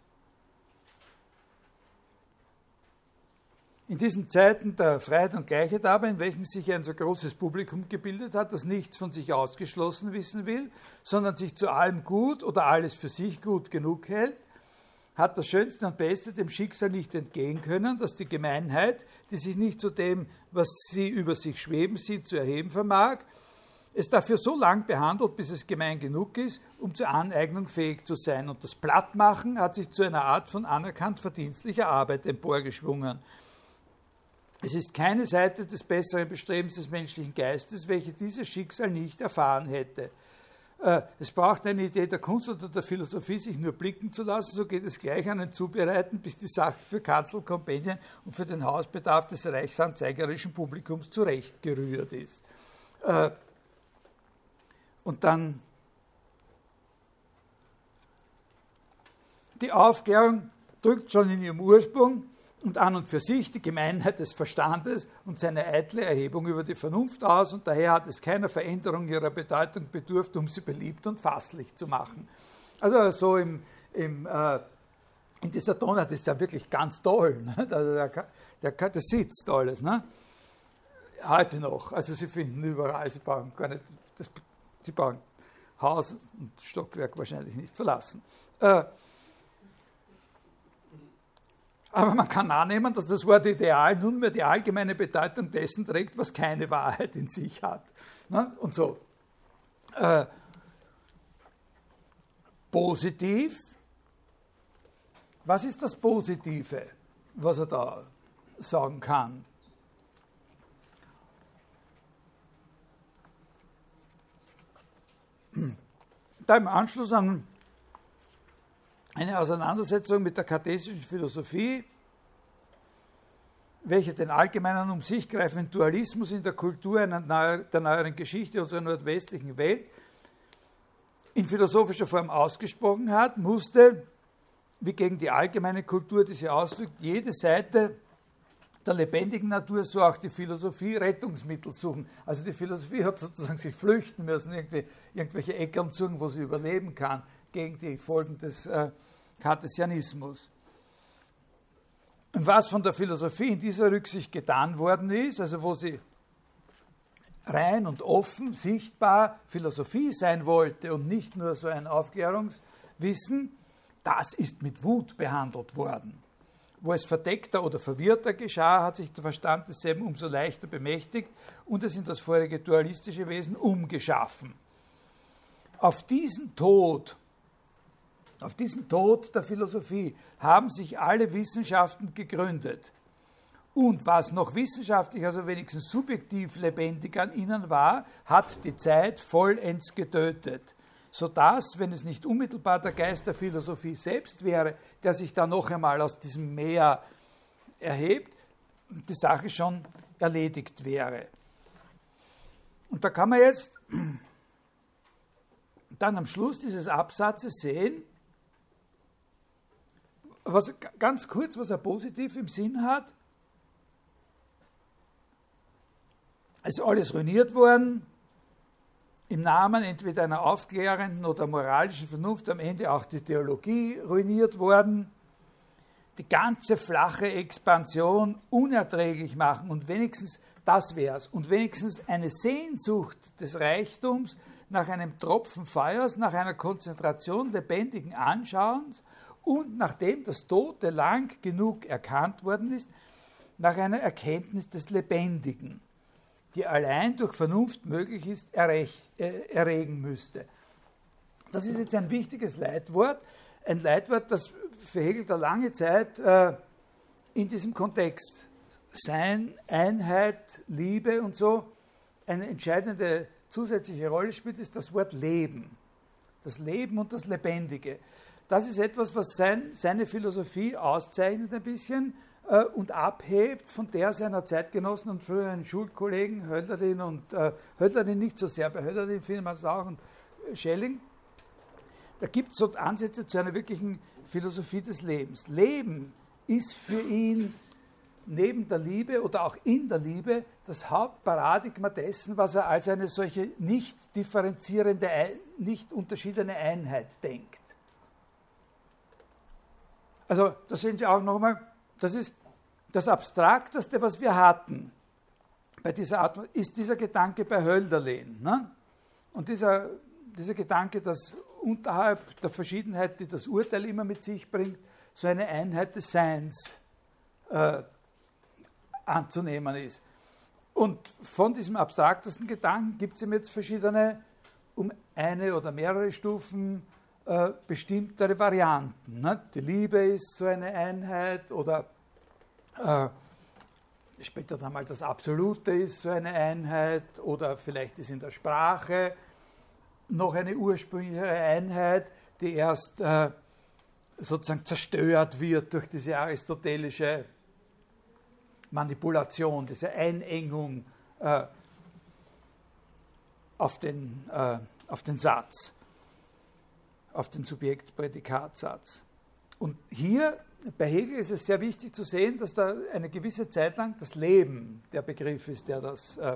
In diesen Zeiten der Freiheit und Gleichheit aber, in welchen sich ein so großes Publikum gebildet hat, das nichts von sich ausgeschlossen wissen will, sondern sich zu allem gut oder alles für sich gut genug hält, hat das Schönste und Beste dem Schicksal nicht entgehen können, dass die Gemeinheit, die sich nicht zu dem, was sie über sich schweben sieht, zu erheben vermag, es dafür so lang behandelt, bis es gemein genug ist, um zur Aneignung fähig zu sein. Und das Plattmachen hat sich zu einer Art von anerkannt verdienstlicher Arbeit emporgeschwungen. Es ist keine Seite des besseren Bestrebens des menschlichen Geistes, welche dieses Schicksal nicht erfahren hätte. Es braucht eine Idee der Kunst oder der Philosophie, sich nur blicken zu lassen, so geht es gleich an ein Zubereiten, bis die Sache für Kanzelkompendien und für den Hausbedarf des reichsanzeigerischen Publikums zurechtgerührt ist. Und dann die Aufklärung drückt schon in ihrem Ursprung und an und für sich die Gemeinheit des Verstandes und seine eitle Erhebung über die Vernunft aus, und daher hat es keiner Veränderung ihrer Bedeutung bedurft, um sie beliebt und fasslich zu machen. Also so im, im, äh, in dieser Tonart ist ja wirklich ganz toll. Ne? Also der, der, der sitzt alles. Ne? Heute noch. Also Sie finden überall, Sie brauchen gar nicht, das, Sie brauchen Haus und Stockwerk wahrscheinlich nicht verlassen. Äh, Aber man kann annehmen, dass das Wort Ideal nunmehr die allgemeine Bedeutung dessen trägt, was keine Wahrheit in sich hat. Ne? Und so. Äh, positiv. Was ist das Positive, was er da sagen kann? Da im Anschluss an eine Auseinandersetzung mit der kartesischen Philosophie, welche den allgemeinen um sich greifenden Dualismus in der Kultur einer neuer, der neueren Geschichte unserer nordwestlichen Welt in philosophischer Form ausgesprochen hat, musste, wie gegen die allgemeine Kultur, die sie ausdrückt, jede Seite der lebendigen Natur, so auch die Philosophie, Rettungsmittel suchen. Also die Philosophie hat sozusagen sich flüchten müssen, irgendwie, irgendwelche Eckern suchen, wo sie überleben kann, gegen die Folgen des äh, Kartesianismus. Und was von der Philosophie in dieser Rücksicht getan worden ist, also wo sie rein und offen, sichtbar Philosophie sein wollte und nicht nur so ein Aufklärungswissen, das ist mit Wut behandelt worden. Wo es verdeckter oder verwirrter geschah, hat sich der Verstand desselben umso leichter bemächtigt und es in das vorige dualistische Wesen umgeschaffen. Auf diesen Tod Auf diesen Tod der Philosophie haben sich alle Wissenschaften gegründet. Und was noch wissenschaftlich, also wenigstens subjektiv lebendig an ihnen war, hat die Zeit vollends getötet. Sodass, wenn es nicht unmittelbar der Geist der Philosophie selbst wäre, der sich da noch einmal aus diesem Meer erhebt, die Sache schon erledigt wäre. Und da kann man jetzt dann am Schluss dieses Absatzes sehen, was, ganz kurz, was er positiv im Sinn hat. Es ist alles ruiniert worden, im Namen entweder einer aufklärenden oder moralischen Vernunft, am Ende auch die Theologie ruiniert worden, die ganze flache Expansion unerträglich machen und wenigstens das wär's, und wenigstens eine Sehnsucht des Reichtums nach einem Tropfen Feuers, nach einer Konzentration lebendigen Anschauens und nachdem das Tote lang genug erkannt worden ist, nach einer Erkenntnis des Lebendigen, die allein durch Vernunft möglich ist, errecht, äh, erregen müsste. Das ist jetzt ein wichtiges Leitwort, ein Leitwort, das für Hegel da lange Zeit äh, in diesem Kontext Sein, Einheit, Liebe und so eine entscheidende zusätzliche Rolle spielt, ist das Wort Leben. Das Leben und das Lebendige. Das ist etwas, was sein, seine Philosophie auszeichnet ein bisschen äh, und abhebt von der seiner Zeitgenossen und früheren Schulkollegen, Hölderlin und äh, Hölderlin nicht so sehr, bei Hölderlin finden wir es auch und äh, Schelling. Da gibt es so Ansätze zu einer wirklichen Philosophie des Lebens. Leben ist für ihn neben der Liebe oder auch in der Liebe das Hauptparadigma dessen, was er als eine solche nicht differenzierende, nicht unterschiedene Einheit denkt. Also, das sehen Sie auch nochmal, das ist das Abstrakteste, was wir hatten bei dieser Art, ist dieser Gedanke bei Hölderlin. Ne? Und dieser, dieser Gedanke, dass unterhalb der Verschiedenheit, die das Urteil immer mit sich bringt, so eine Einheit des Seins äh, anzunehmen ist. Und von diesem abstraktesten Gedanken gibt es ihm jetzt verschiedene, um eine oder mehrere Stufen äh, bestimmtere Varianten. Ne? Die Liebe ist so eine Einheit oder äh, später dann mal das Absolute ist so eine Einheit oder vielleicht ist in der Sprache noch eine ursprünglichere Einheit, die erst äh, sozusagen zerstört wird durch diese aristotelische Manipulation, diese Einengung äh, auf, den, äh, auf den Satz, auf den Subjekt-Prädikat-Satz. Und hier bei Hegel ist es sehr wichtig zu sehen, dass da eine gewisse Zeit lang das Leben der Begriff ist, der das, äh,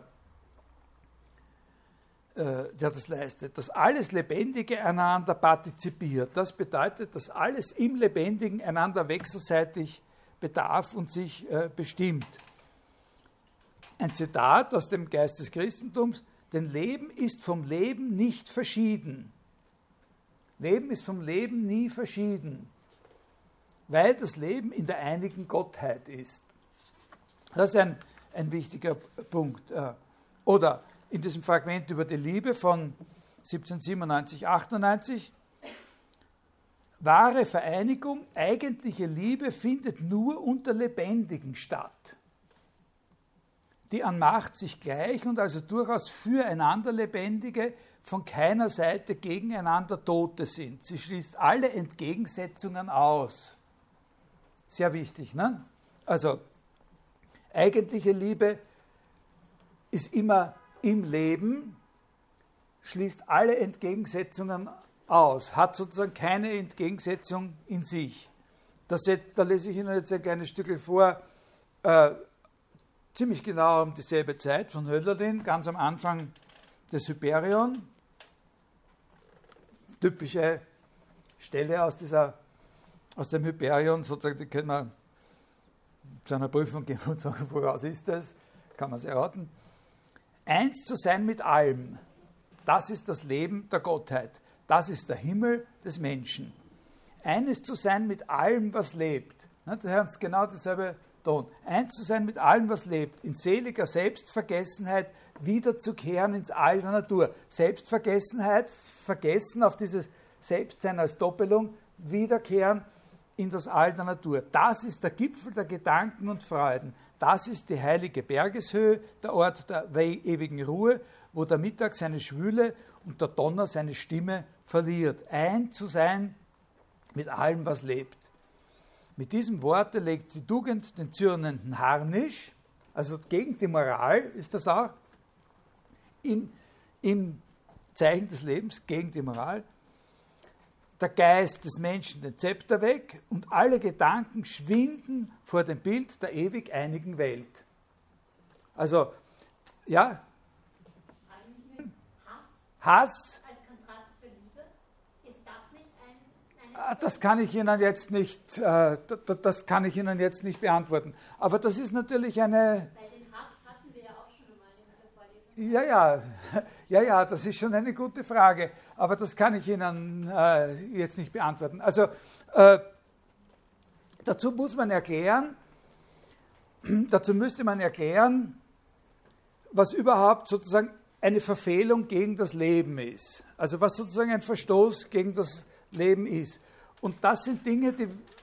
äh, der das leistet. Dass alles Lebendige einander partizipiert. Das bedeutet, dass alles im Lebendigen einander wechselseitig bedarf und sich äh, bestimmt. Ein Zitat aus dem Geist des Christentums: Denn Leben ist vom Leben nicht verschieden. Leben ist vom Leben nie verschieden, weil das Leben in der einigen Gottheit ist. Das ist ein, ein wichtiger Punkt. Oder in diesem Fragment über die Liebe von siebzehnhundertsiebenundneunzig achtundneunzig: Wahre Vereinigung, eigentliche Liebe findet nur unter Lebendigen statt, die an Macht sich gleich und also durchaus füreinander Lebendige, von keiner Seite gegeneinander Tote sind. Sie schließt alle Entgegensetzungen aus. Sehr wichtig, ne? Also, eigentliche Liebe ist immer im Leben, schließt alle Entgegensetzungen aus, hat sozusagen keine Entgegensetzung in sich. Das, da lese ich Ihnen jetzt ein kleines Stückchen vor, äh, ziemlich genau um dieselbe Zeit von Hölderlin, ganz am Anfang des Hyperion. Typische Stelle aus, dieser, aus dem Hyperion, sozusagen, die können wir zu einer Prüfung gehen und sagen, woraus ist das? Kann man es erraten. Eins zu sein mit allem, das ist das Leben der Gottheit. Das ist der Himmel des Menschen. Eines zu sein mit allem, was lebt. Da hören Sie genau dasselbe Ton. Eins zu sein mit allem, was lebt. In seliger Selbstvergessenheit wiederzukehren ins All der Natur. Selbstvergessenheit, vergessen auf dieses Selbstsein als Doppelung, wiederkehren in das All der Natur. Das ist der Gipfel der Gedanken und Freuden. Das ist die heilige Bergeshöhe, der Ort der ewigen Ruhe, wo der Mittag seine Schwüle und der Donner seine Stimme verliert. Ein zu sein mit allem, was lebt. Mit diesem Worte legt die Tugend den zürnenden Harnisch, also gegen die Moral ist das auch, im, im Zeichen des Lebens, gegen die Moral, der Geist des Menschen den Zepter weg und alle Gedanken schwinden vor dem Bild der ewig einigen Welt. Also, ja, Hass, als Kontrast zur Liebe, ist das nicht ein, eine das kann ich Ihnen jetzt nicht, äh, das kann ich Ihnen jetzt nicht beantworten. Aber das ist natürlich eine. Weil den Hass hatten wir ja auch schon einmal in dieser Vorlesung. Ja, ja, ja, ja, das ist schon eine gute Frage. Aber das kann ich Ihnen äh, jetzt nicht beantworten. Also äh, dazu muss man erklären, dazu müsste man erklären, was überhaupt sozusagen eine Verfehlung gegen das Leben ist. Also was sozusagen ein Verstoß gegen das Leben ist. Und das sind Dinge, die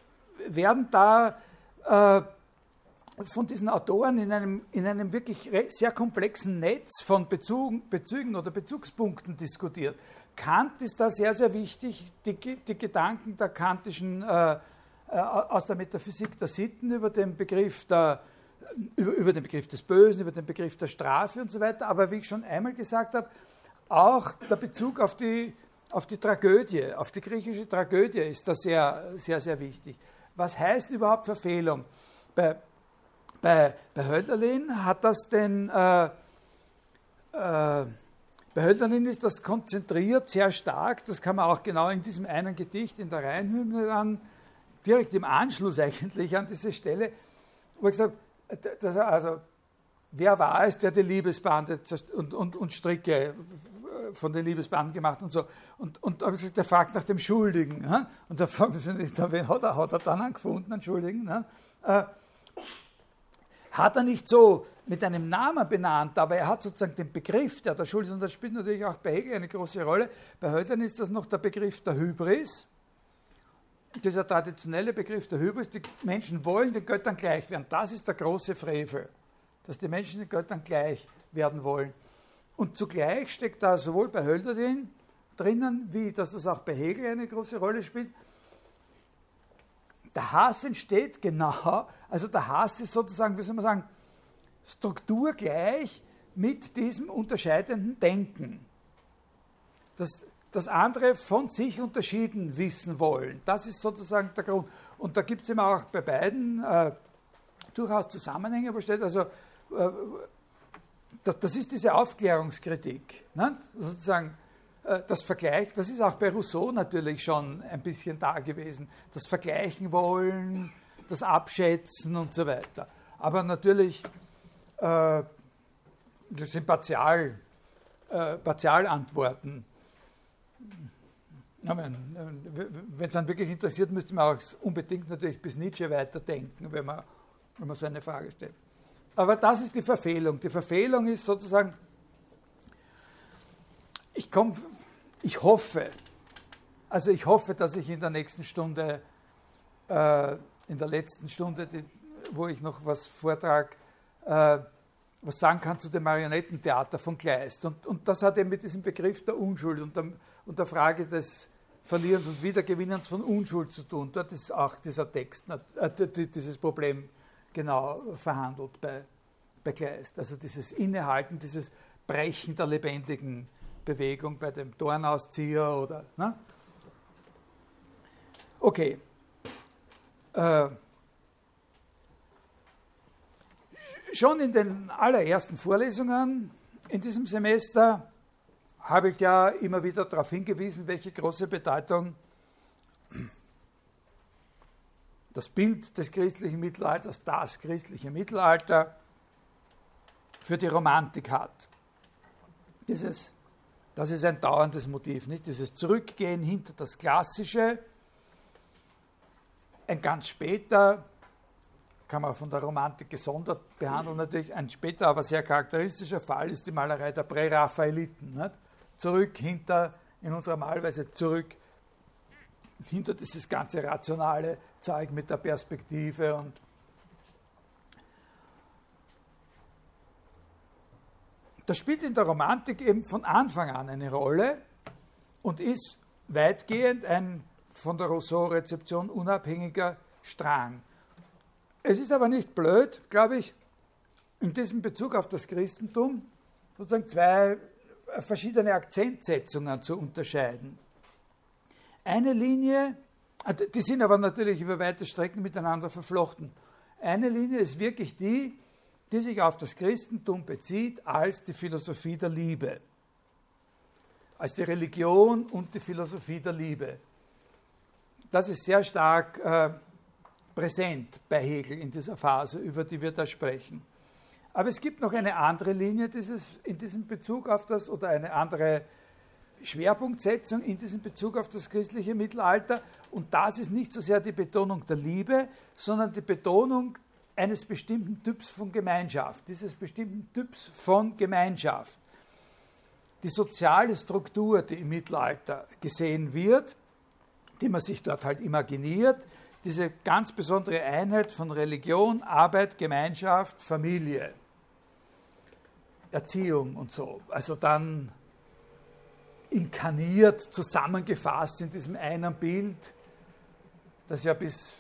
werden da äh, von diesen Autoren in einem, in einem wirklich sehr komplexen Netz von Bezug, Bezügen oder Bezugspunkten diskutiert. Kant ist da sehr, sehr wichtig, die, die Gedanken der kantischen, äh, äh, aus der Metaphysik der Sitten über den Begriff der, über, über den Begriff des Bösen, über den Begriff der Strafe und so weiter, aber wie ich schon einmal gesagt habe, auch der Bezug auf die, auf die Tragödie, auf die griechische Tragödie ist da sehr, sehr, sehr wichtig. Was heißt überhaupt Verfehlung? Bei, bei, bei Hölderlin hat das den, äh, äh, bei Hölderlin ist das konzentriert sehr stark, das kann man auch genau in diesem einen Gedicht, in der Rheinhymne dann, direkt im Anschluss eigentlich an diese Stelle, wo er gesagt hat, dass er also, wer war es, der die Liebesbande und, und, und Stricke von den Liebesbanden gemacht und so. Und, und da habe ich gesagt, der fragt nach dem Schuldigen. Ne? Und da fragen sie nicht, wen hat er, hat er dann einen gefunden, einen Schuldigen? Ne? Äh, hat er nicht so mit einem Namen benannt, aber er hat sozusagen den Begriff, der da schuld ist, und das spielt natürlich auch bei Hegel eine große Rolle. Bei Hölderlin ist das noch der Begriff der Hybris. Dieser traditionelle Begriff der Hybris, die Menschen wollen den Göttern gleich werden. Das ist der große Frevel, dass die Menschen den Göttern gleich werden wollen. Und zugleich steckt da sowohl bei Hölderlin drinnen, wie dass das auch bei Hegel eine große Rolle spielt. Der Hass entsteht genau, also der Hass ist sozusagen, wie soll man sagen, strukturgleich mit diesem unterscheidenden Denken. Das, das andere von sich unterschieden wissen wollen. Das ist sozusagen der Grund. Und da gibt es eben auch bei beiden äh, durchaus Zusammenhänge, wo steht, also äh, das, das ist diese Aufklärungskritik, ne? Sozusagen äh, das Vergleich, das ist auch bei Rousseau natürlich schon ein bisschen da gewesen, das Vergleichen wollen, das Abschätzen und so weiter. Aber natürlich, äh, das sind Partial, äh, Partialantworten. Wenn es dann wirklich interessiert, müsste man auch unbedingt natürlich bis Nietzsche weiterdenken, wenn man, wenn man so eine Frage stellt. Aber das ist die Verfehlung. Die Verfehlung ist sozusagen, ich komme, ich hoffe, also ich hoffe, dass ich in der nächsten Stunde, äh, in der letzten Stunde, die, wo ich noch was vortrage, äh, was sagen kann zu dem Marionettentheater von Kleist. Und, und das hat eben mit diesem Begriff der Unschuld und der, und der Frage des Verlierens und Wiedergewinnens von Unschuld zu tun. Dort ist auch dieser Text, äh, dieses Problem genau verhandelt bei, bei Kleist. Also dieses Innehalten, dieses Brechen der lebendigen Bewegung bei dem Dornauszieher oder. Ne? Okay. Äh, schon in den allerersten Vorlesungen in diesem Semester habe ich ja immer wieder darauf hingewiesen, welche große Bedeutung das Bild des christlichen Mittelalters, das christliche Mittelalter, für die Romantik hat. Dieses, das ist ein dauerndes Motiv, nicht? Dieses Zurückgehen hinter das Klassische. Ein ganz später, kann man von der Romantik gesondert behandeln, natürlich ein später, aber sehr charakteristischer Fall ist die Malerei der Präraphaeliten. Nicht? Zurück hinter, in unserer Malweise zurück hinter dieses ganze rationale Zeug mit der Perspektive. Und das spielt in der Romantik eben von Anfang an eine Rolle und ist weitgehend ein von der Rousseau-Rezeption unabhängiger Strang. Es ist aber nicht blöd, glaube ich, in diesem Bezug auf das Christentum sozusagen zwei verschiedene Akzentsetzungen zu unterscheiden. Eine Linie, die sind aber natürlich über weite Strecken miteinander verflochten. Eine Linie ist wirklich die, die sich auf das Christentum bezieht als die Philosophie der Liebe. Als die Religion und die Philosophie der Liebe. Das ist sehr stark äh, präsent bei Hegel in dieser Phase, über die wir da sprechen. Aber es gibt noch eine andere Linie dieses, in diesem Bezug auf das, oder eine andere Schwerpunktsetzung in diesem Bezug auf das christliche Mittelalter. Und das ist nicht so sehr die Betonung der Liebe, sondern die Betonung eines bestimmten Typs von Gemeinschaft, dieses bestimmten Typs von Gemeinschaft. Die soziale Struktur, die im Mittelalter gesehen wird, die man sich dort halt imaginiert, diese ganz besondere Einheit von Religion, Arbeit, Gemeinschaft, Familie, Erziehung und so. Also dann inkarniert, zusammengefasst in diesem einen Bild, das ja bis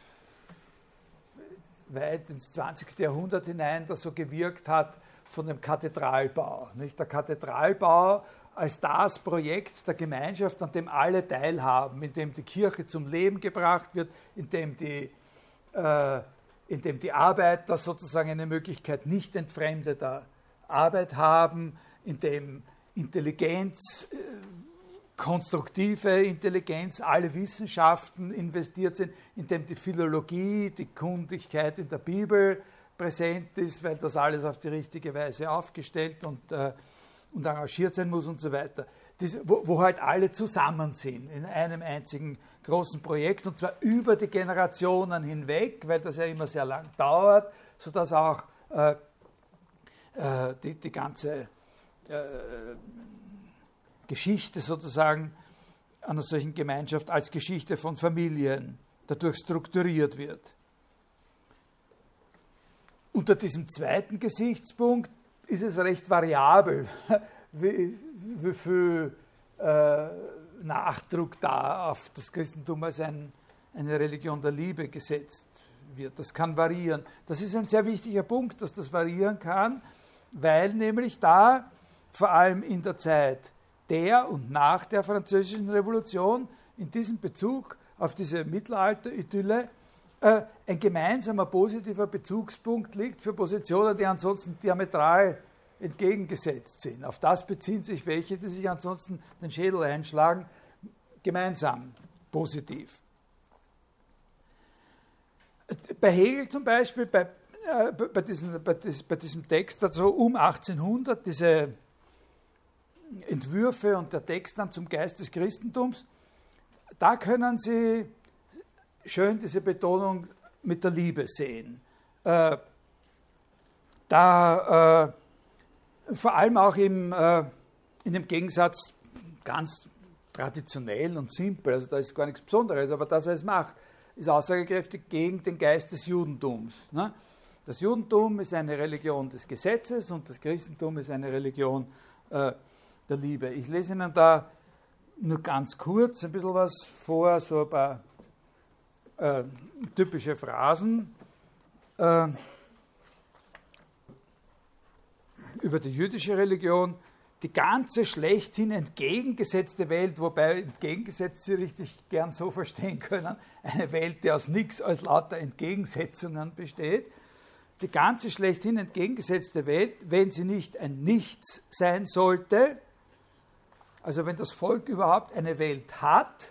weit ins zwanzigste Jahrhundert hinein da so gewirkt hat von dem Kathedralbau. Nicht? Der Kathedralbau als das Projekt der Gemeinschaft, an dem alle teilhaben, in dem die Kirche zum Leben gebracht wird, in dem die, äh, in dem die Arbeiter sozusagen eine Möglichkeit nicht entfremdeter Arbeit haben, in dem Intelligenz, äh, konstruktive Intelligenz, alle Wissenschaften investiert sind, in dem die Philologie, die Kundigkeit in der Bibel präsent ist, weil das alles auf die richtige Weise aufgestellt und, äh, und arrangiert sein muss und so weiter. Diese, wo, wo halt alle zusammen sind in einem einzigen großen Projekt und zwar über die Generationen hinweg, weil das ja immer sehr lang dauert, sodass auch äh, äh, die, die ganze äh, Geschichte sozusagen einer solchen Gemeinschaft als Geschichte von Familien dadurch strukturiert wird. Unter diesem zweiten Gesichtspunkt ist es recht variabel, wie, wie viel äh, Nachdruck da auf das Christentum als ein, eine Religion der Liebe gesetzt wird. Das kann variieren. Das ist ein sehr wichtiger Punkt, dass das variieren kann, weil nämlich da vor allem in der Zeit der und nach der Französischen Revolution in diesem Bezug auf diese Mittelalter-Idylle äh, ein gemeinsamer positiver Bezugspunkt liegt für Positionen, die ansonsten diametral entgegengesetzt sind. Auf das beziehen sich welche, die sich ansonsten den Schädel einschlagen, gemeinsam positiv. Bei Hegel zum Beispiel, bei, äh, bei, diesen, bei, dies, bei diesem Text, also um achtzehnhundert, diese Entwürfe und der Text dann zum Geist des Christentums, da können Sie schön diese Betonung mit der Liebe sehen. Äh, da äh, vor allem auch im, äh, in dem Gegensatz ganz traditionell und simpel, also da ist gar nichts Besonderes, aber das er es macht, ist aussagekräftig gegen den Geist des Judentums. Ne? Das Judentum ist eine Religion des Gesetzes und das Christentum ist eine Religion äh, der Liebe. Ich lese Ihnen da nur ganz kurz ein bisschen was vor, so ein paar äh, typische Phrasen äh, über die jüdische Religion. Die ganze schlechthin entgegengesetzte Welt, wobei entgegengesetzt Sie richtig gern so verstehen können, eine Welt, die aus nichts als lauter Entgegensetzungen besteht. Die ganze schlechthin entgegengesetzte Welt, wenn sie nicht ein Nichts sein sollte, also wenn das Volk überhaupt eine Welt hat,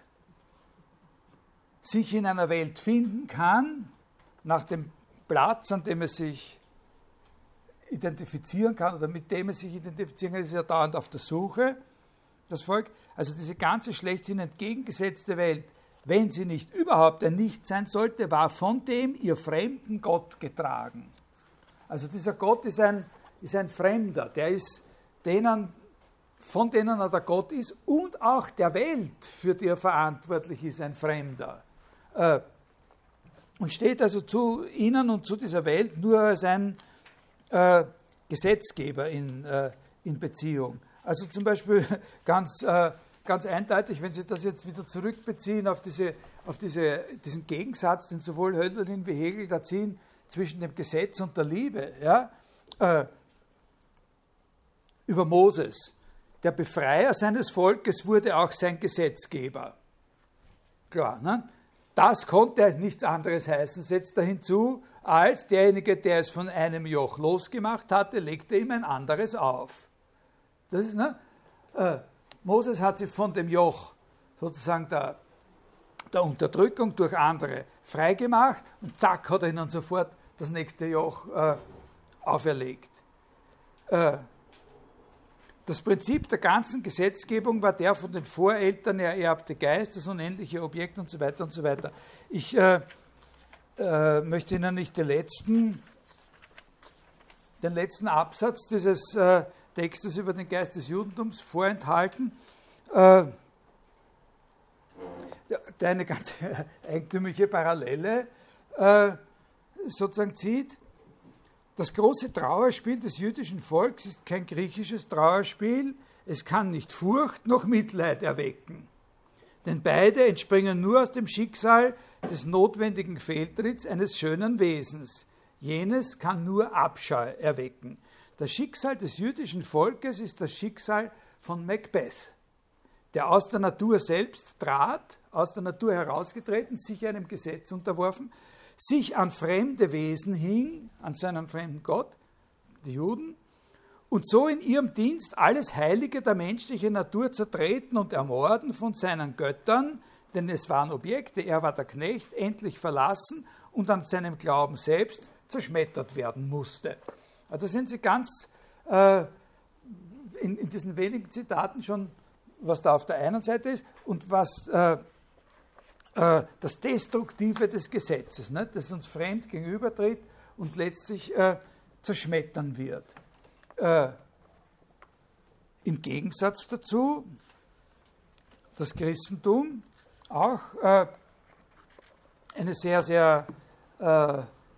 sich in einer Welt finden kann, nach dem Platz, an dem es sich identifizieren kann oder mit dem es sich identifizieren kann, ist ja dauernd auf der Suche, das Volk. Also diese ganze schlechthin entgegengesetzte Welt, wenn sie nicht überhaupt ein Nichts sein sollte, war von dem ihr fremden Gott getragen. Also dieser Gott ist ein, ist ein Fremder, der ist denen, von denen er der Gott ist und auch der Welt, für die er verantwortlich ist, ein Fremder. Äh, und steht also zu ihnen und zu dieser Welt nur als ein äh, Gesetzgeber in, äh, in Beziehung. Also zum Beispiel ganz, äh, ganz eindeutig, wenn Sie das jetzt wieder zurückbeziehen auf, diese, auf diese, diesen Gegensatz, den sowohl Hölderlin wie Hegel da ziehen, zwischen dem Gesetz und der Liebe, ja, äh, über Moses. Der Befreier seines Volkes wurde auch sein Gesetzgeber. Klar, ne? Das konnte nichts anderes heißen, setzt er hinzu, als derjenige, der es von einem Joch losgemacht hatte, legte ihm ein anderes auf. Das ist, ne? äh, Moses hat sich von dem Joch sozusagen der, der Unterdrückung durch andere freigemacht und zack, hat er ihnen sofort das nächste Joch äh, auferlegt. Äh, Das Prinzip der ganzen Gesetzgebung war der von den Voreltern ererbte Geist, das unendliche Objekt und so weiter und so weiter. Ich äh, äh, möchte Ihnen nicht den letzten, den letzten Absatz dieses äh, Textes über den Geist des Judentums vorenthalten. Äh, der eine ganz eigentümliche Parallele äh, sozusagen zieht. Das große Trauerspiel des jüdischen Volks ist kein griechisches Trauerspiel, es kann nicht Furcht noch Mitleid erwecken. Denn beide entspringen nur aus dem Schicksal des notwendigen Fehltritts eines schönen Wesens. Jenes kann nur Abscheu erwecken. Das Schicksal des jüdischen Volkes ist das Schicksal von Macbeth, der aus der Natur selbst trat, aus der Natur herausgetreten, sich einem Gesetz unterworfen, sich an fremde Wesen hing, an seinen fremden Gott, die Juden, und so in ihrem Dienst alles Heilige der menschlichen Natur zertreten und ermorden von seinen Göttern, denn es waren Objekte, er war der Knecht, endlich verlassen und an seinem Glauben selbst zerschmettert werden musste. Da sind Sie ganz äh, in, in diesen wenigen Zitaten schon, was da auf der einen Seite ist und was äh, äh, das Destruktive des Gesetzes, ne, das uns fremd gegenübertritt und letztlich äh, zerschmettern wird. Äh, Im Gegensatz dazu das Christentum auch äh, eine sehr, sehr äh,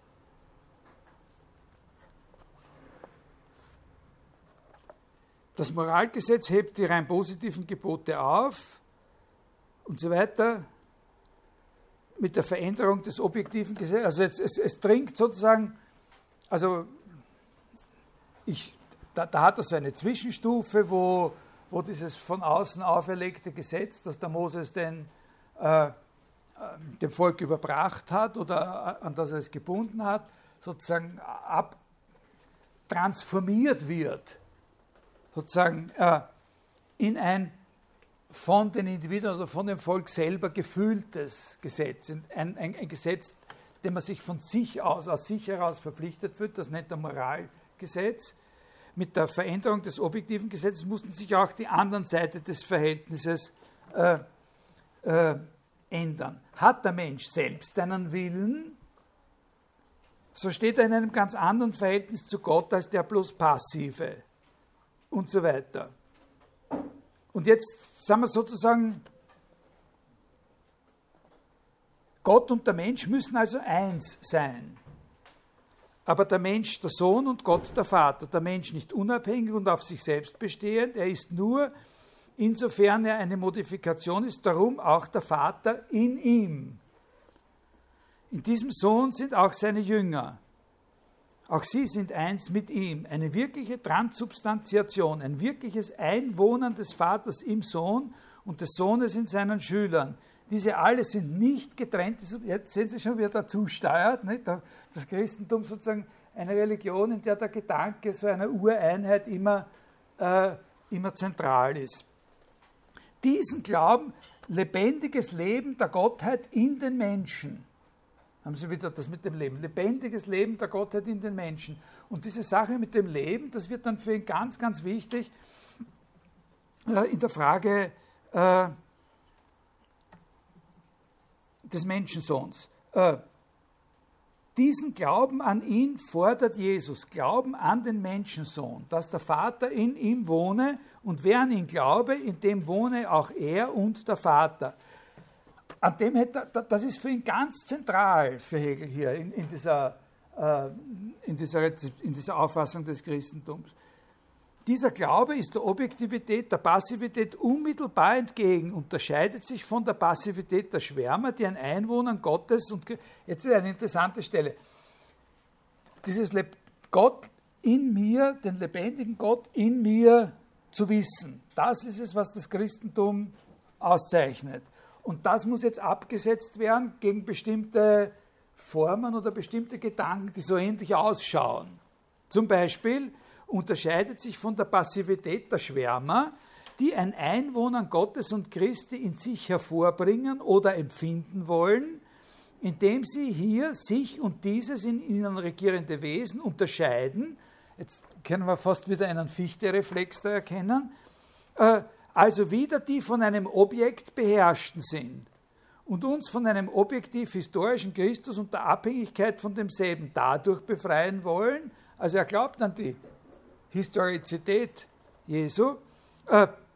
das Moralgesetz hebt die rein positiven Gebote auf und so weiter mit der Veränderung des objektiven Gesetzes. Also es, es, es dringt sozusagen, also ich, da, da hat er so eine Zwischenstufe, wo, wo dieses von außen auferlegte Gesetz, das der Moses den, äh, dem Volk überbracht hat oder an das er es gebunden hat, sozusagen abtransformiert wird, sozusagen äh, in ein von den Individuen oder von dem Volk selber gefühltes Gesetz, ein, ein, ein Gesetz, dem man sich von sich aus, aus sich heraus verpflichtet fühlt, das nennt er Moralgesetz. Mit der Veränderung des objektiven Gesetzes mussten sich auch die anderen Seiten des Verhältnisses äh, äh, ändern. Hat der Mensch selbst einen Willen, so steht er in einem ganz anderen Verhältnis zu Gott als der bloß Passive und so weiter. Und jetzt sagen wir sozusagen, Gott und der Mensch müssen also eins sein. Aber der Mensch der Sohn und Gott der Vater. Der Mensch nicht unabhängig und auf sich selbst bestehend. Er ist nur, insofern er eine Modifikation ist, darum auch der Vater in ihm. In diesem Sohn sind auch seine Jünger. Auch sie sind eins mit ihm. Eine wirkliche Transubstantiation, ein wirkliches Einwohnen des Vaters im Sohn und des Sohnes in seinen Schülern. Diese alle sind nicht getrennt. Jetzt sehen Sie schon, wie er dazu steuert. Nicht? Das Christentum sozusagen eine Religion, in der der Gedanke so einer Ureinheit immer, äh, immer zentral ist. Diesen Glauben, lebendiges Leben der Gottheit in den Menschen. Haben Sie wieder das mit dem Leben. Lebendiges Leben der Gottheit in den Menschen. Und diese Sache mit dem Leben, das wird dann für ihn ganz, ganz wichtig äh, in der Frage äh, des Menschensohns. Äh, diesen Glauben an ihn fordert Jesus. Glauben an den Menschensohn, dass der Vater in ihm wohne und wer an ihn glaube, in dem wohne auch er und der Vater. An dem hätte, das ist für ihn ganz zentral, für Hegel hier, in, in, dieser, äh, in, dieser, in dieser Auffassung des Christentums. Dieser Glaube ist der Objektivität, der Passivität unmittelbar entgegen, unterscheidet sich von der Passivität der Schwärmer, die ein Einwohner Gottes, und jetzt ist eine interessante Stelle, dieses Le- Gott in mir, den lebendigen Gott in mir zu wissen, das ist es, was das Christentum auszeichnet. Und das muss jetzt abgesetzt werden gegen bestimmte Formen oder bestimmte Gedanken, die so ähnlich ausschauen. Zum Beispiel unterscheidet sich von der Passivität der Schwärmer, die ein Einwohner Gottes und Christi in sich hervorbringen oder empfinden wollen, indem sie hier sich und dieses in ihnen regierende Wesen unterscheiden. Jetzt können wir fast wieder einen Fichte-Reflex da erkennen. Äh, also wieder die von einem Objekt beherrschten sind und uns von einem objektiv historischen Christus und der Abhängigkeit von demselben dadurch befreien wollen. Also er glaubt an die Historizität Jesu äh,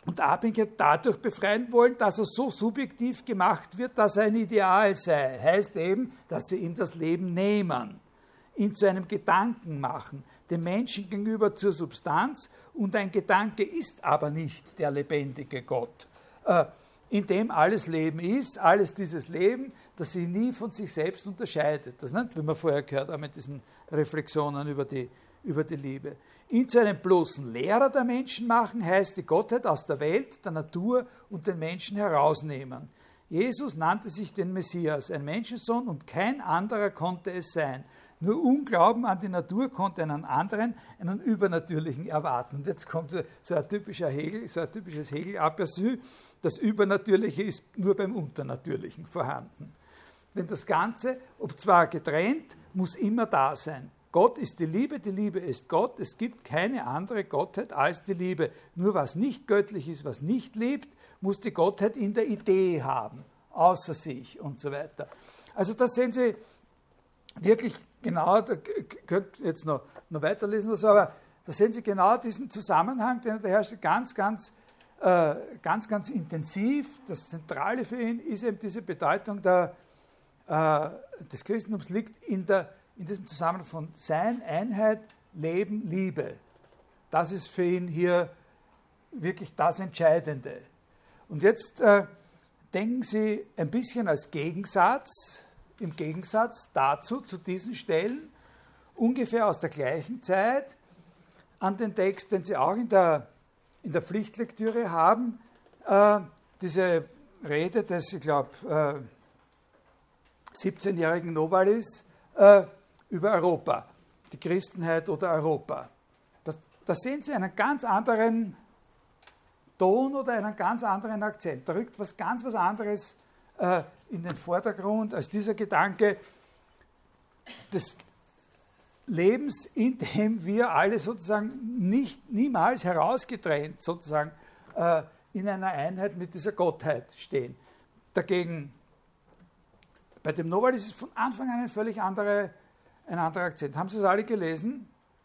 und Abhängigkeit dadurch befreien wollen, dass er so subjektiv gemacht wird, dass er ein Ideal sei. Heißt eben, dass sie ihm das Leben nehmen, ihn zu einem Gedanken machen, dem Menschen gegenüber zur Substanz, und ein Gedanke ist aber nicht der lebendige Gott, äh, in dem alles Leben ist, alles dieses Leben, das sich nie von sich selbst unterscheidet. Das nicht, wie wir vorher gehört haben mit diesen Reflexionen über die, über die Liebe. Ihn zu einem bloßen Lehrer der Menschen machen, heißt die Gottheit aus der Welt, der Natur und den Menschen herausnehmen. Jesus nannte sich den Messias, ein Menschensohn, und kein anderer konnte es sein. Nur Unglauben an die Natur konnte einen anderen, einen Übernatürlichen erwarten. Und jetzt kommt so ein typischer Hegel, so ein typisches Hegel-Aperçu. Das Übernatürliche ist nur beim Unternatürlichen vorhanden. Denn das Ganze, ob zwar getrennt, muss immer da sein. Gott ist die Liebe, die Liebe ist Gott. Es gibt keine andere Gottheit als die Liebe. Nur was nicht göttlich ist, was nicht lebt, muss die Gottheit in der Idee haben, außer sich und so weiter. Also das sehen Sie wirklich genau, da könnt ihr jetzt noch, noch weiterlesen, also, aber da sehen Sie genau diesen Zusammenhang, den der herrscht ganz, ganz, äh, ganz, ganz intensiv. Das Zentrale für ihn ist eben diese Bedeutung der, äh, des Christentums liegt in, der, in diesem Zusammenhang von Sein, Einheit, Leben, Liebe. Das ist für ihn hier wirklich das Entscheidende. Und jetzt äh, denken Sie ein bisschen als Gegensatz, im Gegensatz dazu, zu diesen Stellen, ungefähr aus der gleichen Zeit, an den Text, den Sie auch in der, in der Pflichtlektüre haben, äh, diese Rede des, ich glaube, äh, siebzehnjährigen Novalis äh, über Europa, die Christenheit oder Europa. Da, da sehen Sie einen ganz anderen Ton oder einen ganz anderen Akzent. Da rückt was ganz was anderes äh, in den Vordergrund als dieser Gedanke des Lebens, in dem wir alle sozusagen nicht, niemals herausgetrennt sozusagen äh, in einer Einheit mit dieser Gottheit stehen. Dagegen, bei dem Novalis ist es von Anfang an ein völlig andere, ein anderer Akzent. Haben Sie es alle gelesen?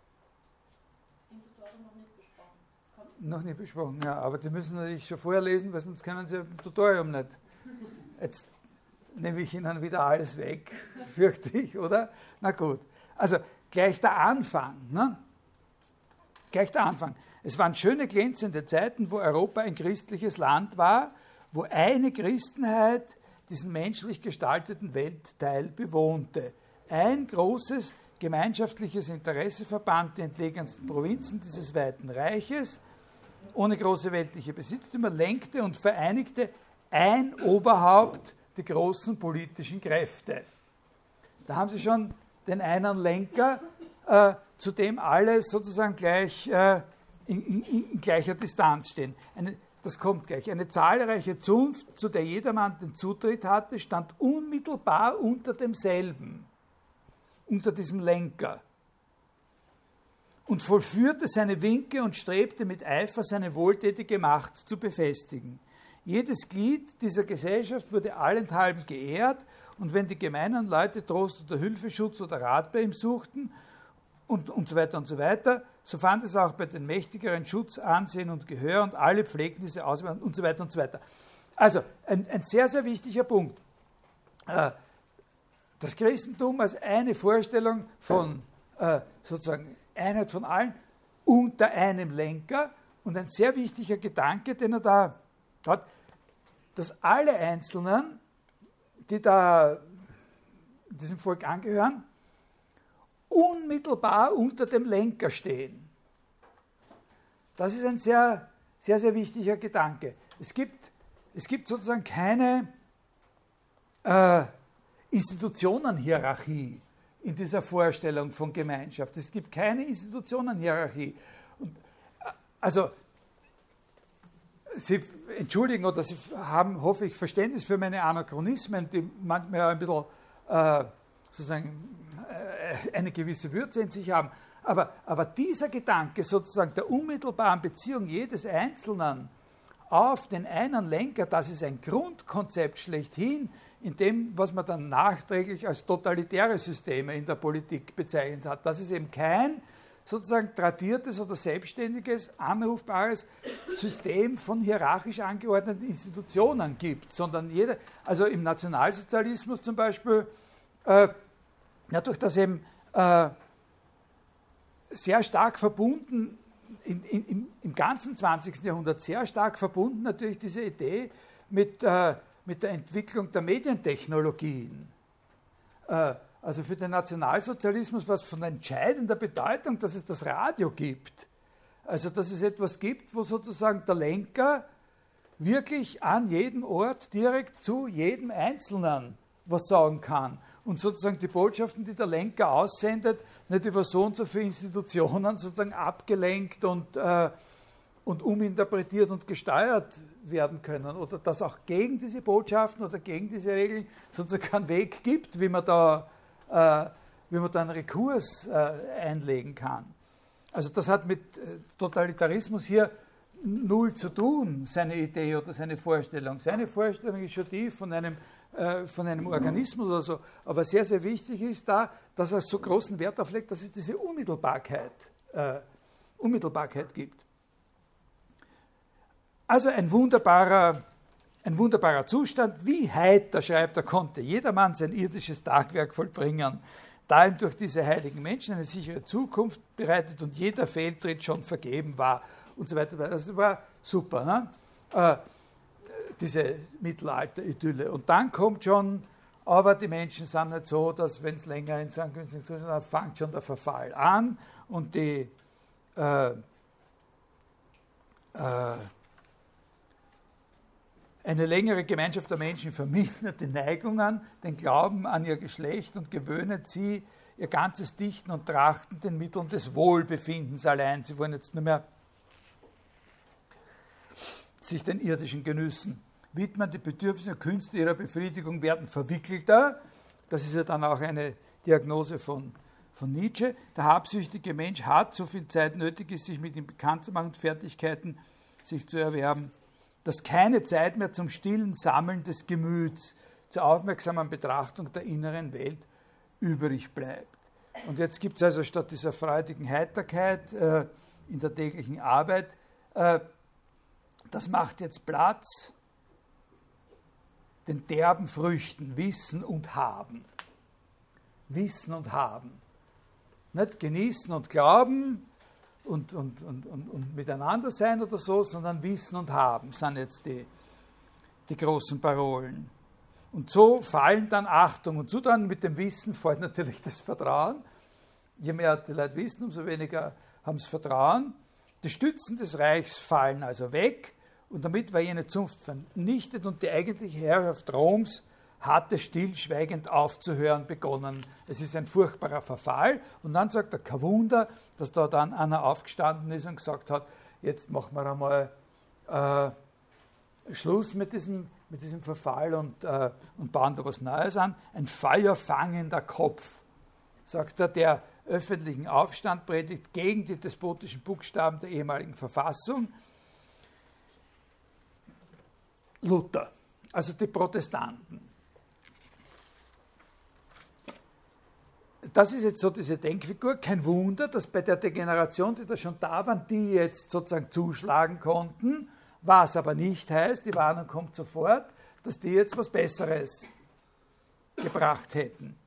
Noch nicht besprochen, ja, aber die müssen natürlich schon vorher lesen, weil sonst können sie im Tutorium nicht. Jetzt nehme ich Ihnen wieder alles weg, fürchte ich, oder? Na gut, also gleich der Anfang, ne? Gleich der Anfang. Es waren schöne, glänzende Zeiten, wo Europa ein christliches Land war, wo eine Christenheit diesen menschlich gestalteten Weltteil bewohnte. Ein großes gemeinschaftliches Interesse verband die entlegensten Provinzen dieses weiten Reiches, ohne große weltliche Besitztümer, lenkte und vereinigte ein Oberhaupt die großen politischen Kräfte. Da haben Sie schon den einen Lenker, äh, zu dem alle sozusagen gleich äh, in, in, in gleicher Distanz stehen. Eine, das kommt gleich. Eine zahlreiche Zunft, zu der jedermann den Zutritt hatte, stand unmittelbar unter demselben, unter diesem Lenker, und vollführte seine Winke und strebte mit Eifer seine wohltätige Macht zu befestigen. Jedes Glied dieser Gesellschaft wurde allenthalben geehrt, und wenn die gemeinen Leute Trost oder Hilfe, Schutz oder Rat bei ihm suchten und, und so weiter und so weiter, so fand es auch bei den Mächtigeren Schutz, Ansehen und Gehör, und alle pflegten diese Auswahl und so weiter und so weiter. Also ein, ein sehr, sehr wichtiger Punkt. Das Christentum als eine Vorstellung von äh, sozusagen Einheit von allen unter einem Lenker, und ein sehr wichtiger Gedanke, den er da hat, dass alle Einzelnen, die da diesem Volk angehören, unmittelbar unter dem Lenker stehen. Das ist ein sehr, sehr, sehr wichtiger Gedanke. Es gibt, es gibt sozusagen keine äh, Institutionenhierarchie in dieser Vorstellung von Gemeinschaft. Es gibt keine Institutionenhierarchie. Und, also, Sie entschuldigen oder Sie haben, hoffe ich, Verständnis für meine Anachronismen, die manchmal ein bisschen äh, sozusagen äh, eine gewisse Würze in sich haben. Aber, aber dieser Gedanke sozusagen der unmittelbaren Beziehung jedes Einzelnen auf den einen Lenker, das ist ein Grundkonzept schlechthin in dem, was man dann nachträglich als totalitäre Systeme in der Politik bezeichnet hat. Das ist eben kein sozusagen tradiertes oder selbstständiges, anrufbares System von hierarchisch angeordneten Institutionen gibt, sondern jeder, also im Nationalsozialismus zum Beispiel, äh, ja, durch das eben äh, sehr stark verbunden, in, in, im, im ganzen zwanzigsten Jahrhundert sehr stark verbunden natürlich diese Idee mit, äh, mit der Entwicklung der Medientechnologien. Äh, also für den Nationalsozialismus war es von entscheidender Bedeutung, dass es das Radio gibt. Also dass es etwas gibt, wo sozusagen der Lenker wirklich an jedem Ort direkt zu jedem Einzelnen was sagen kann. Und sozusagen die Botschaften, die der Lenker aussendet, nicht über so und so viele Institutionen sozusagen abgelenkt und, äh, und uminterpretiert und gesteuert werden können. Oder dass auch gegen diese Botschaften oder gegen diese Regeln sozusagen einen Weg gibt, wie man da, äh, wie man da einen Rekurs äh, einlegen kann. Also das hat mit äh, Totalitarismus hier null zu tun, seine Idee oder seine Vorstellung. Seine Vorstellung ist schon die von einem von einem Organismus oder so, aber sehr, sehr wichtig ist da, dass er so großen Wert darauf legt, dass es diese Unmittelbarkeit, äh, Unmittelbarkeit gibt. Also ein wunderbarer, ein wunderbarer Zustand, wie heiter, schreibt er, konnte jedermann sein irdisches Tagwerk vollbringen, da ihm durch diese heiligen Menschen eine sichere Zukunft bereitet und jeder Fehltritt schon vergeben war und so weiter. Das war super, ne? Äh, diese Mittelalter-Idylle. Und dann kommt schon, aber die Menschen sind nicht so, dass wenn es länger in so einem günstigen Zustand ist, dann fängt schon der Verfall an und die äh, äh, eine längere Gemeinschaft der Menschen vermindert die Neigungen, den Glauben an ihr Geschlecht und gewöhnt sie ihr ganzes Dichten und Trachten den Mitteln des Wohlbefindens allein. Sie wollen jetzt nur mehr sich den irdischen Genüssen widmen, die Bedürfnisse und Künste ihrer Befriedigung werden verwickelter. Das ist ja dann auch eine Diagnose von, von Nietzsche. Der habsüchtige Mensch hat so viel Zeit nötig ist, sich mit ihm bekannt zu machen und Fertigkeiten sich zu erwerben, dass keine Zeit mehr zum stillen Sammeln des Gemüts, zur aufmerksamen Betrachtung der inneren Welt übrig bleibt. Und jetzt gibt es also statt dieser freudigen Heiterkeit äh, in der täglichen Arbeit, äh, das macht jetzt Platz den derben Früchten, Wissen und Haben. Wissen und Haben. Nicht genießen und glauben und, und, und, und, und miteinander sein oder so, sondern Wissen und Haben sind jetzt die, die großen Parolen. Und so fallen dann Achtung und Zutrauen. Mit dem Wissen fällt natürlich das Vertrauen. Je mehr die Leute wissen, umso weniger haben sie Vertrauen. Die Stützen des Reichs fallen also weg. Und damit war jene Zunft vernichtet und die eigentliche Herrschaft Roms hatte stillschweigend aufzuhören begonnen. Es ist ein furchtbarer Verfall. Und dann sagt er, kein Wunder, dass da dann einer aufgestanden ist und gesagt hat, jetzt machen wir einmal äh, Schluss mit diesem, mit diesem Verfall und, äh, und bauen da was Neues an. Ein feuerfangender Kopf, sagt er, der öffentlichen Aufstand predigt gegen die despotischen Buchstaben der ehemaligen Verfassung. Luther, also die Protestanten. Das ist jetzt so diese Denkfigur. Kein Wunder, dass bei der Degeneration, die da schon da waren, die jetzt sozusagen zuschlagen konnten, was aber nicht heißt, die Warnung kommt sofort, dass die jetzt was Besseres gebracht hätten.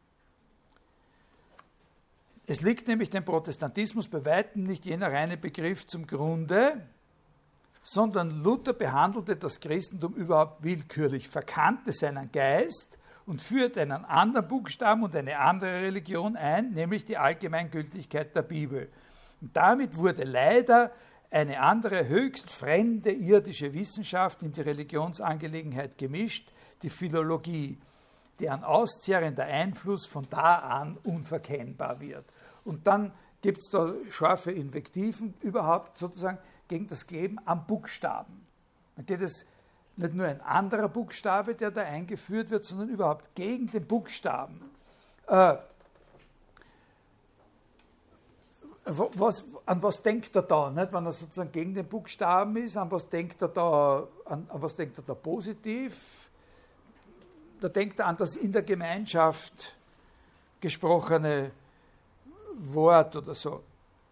Es liegt nämlich dem Protestantismus bei weitem nicht jener reine Begriff zum Grunde, sondern Luther behandelte das Christentum überhaupt willkürlich, verkannte seinen Geist und führte einen anderen Buchstaben und eine andere Religion ein, nämlich die Allgemeingültigkeit der Bibel. Und damit wurde leider eine andere, höchst fremde irdische Wissenschaft in die Religionsangelegenheit gemischt, die Philologie, deren auszehrender Einfluss von da an unverkennbar wird. Und dann gibt es da scharfe Invektiven überhaupt sozusagen gegen das Kleben am Buchstaben. Dann geht es nicht nur ein anderer Buchstabe, der da eingeführt wird, sondern überhaupt gegen den Buchstaben. Äh, was, an was denkt er da? Nicht? Wenn er sozusagen gegen den Buchstaben ist, an was denkt er da, an, an was denkt er da positiv? Da denkt er an das in der Gemeinschaft gesprochene Wort oder so.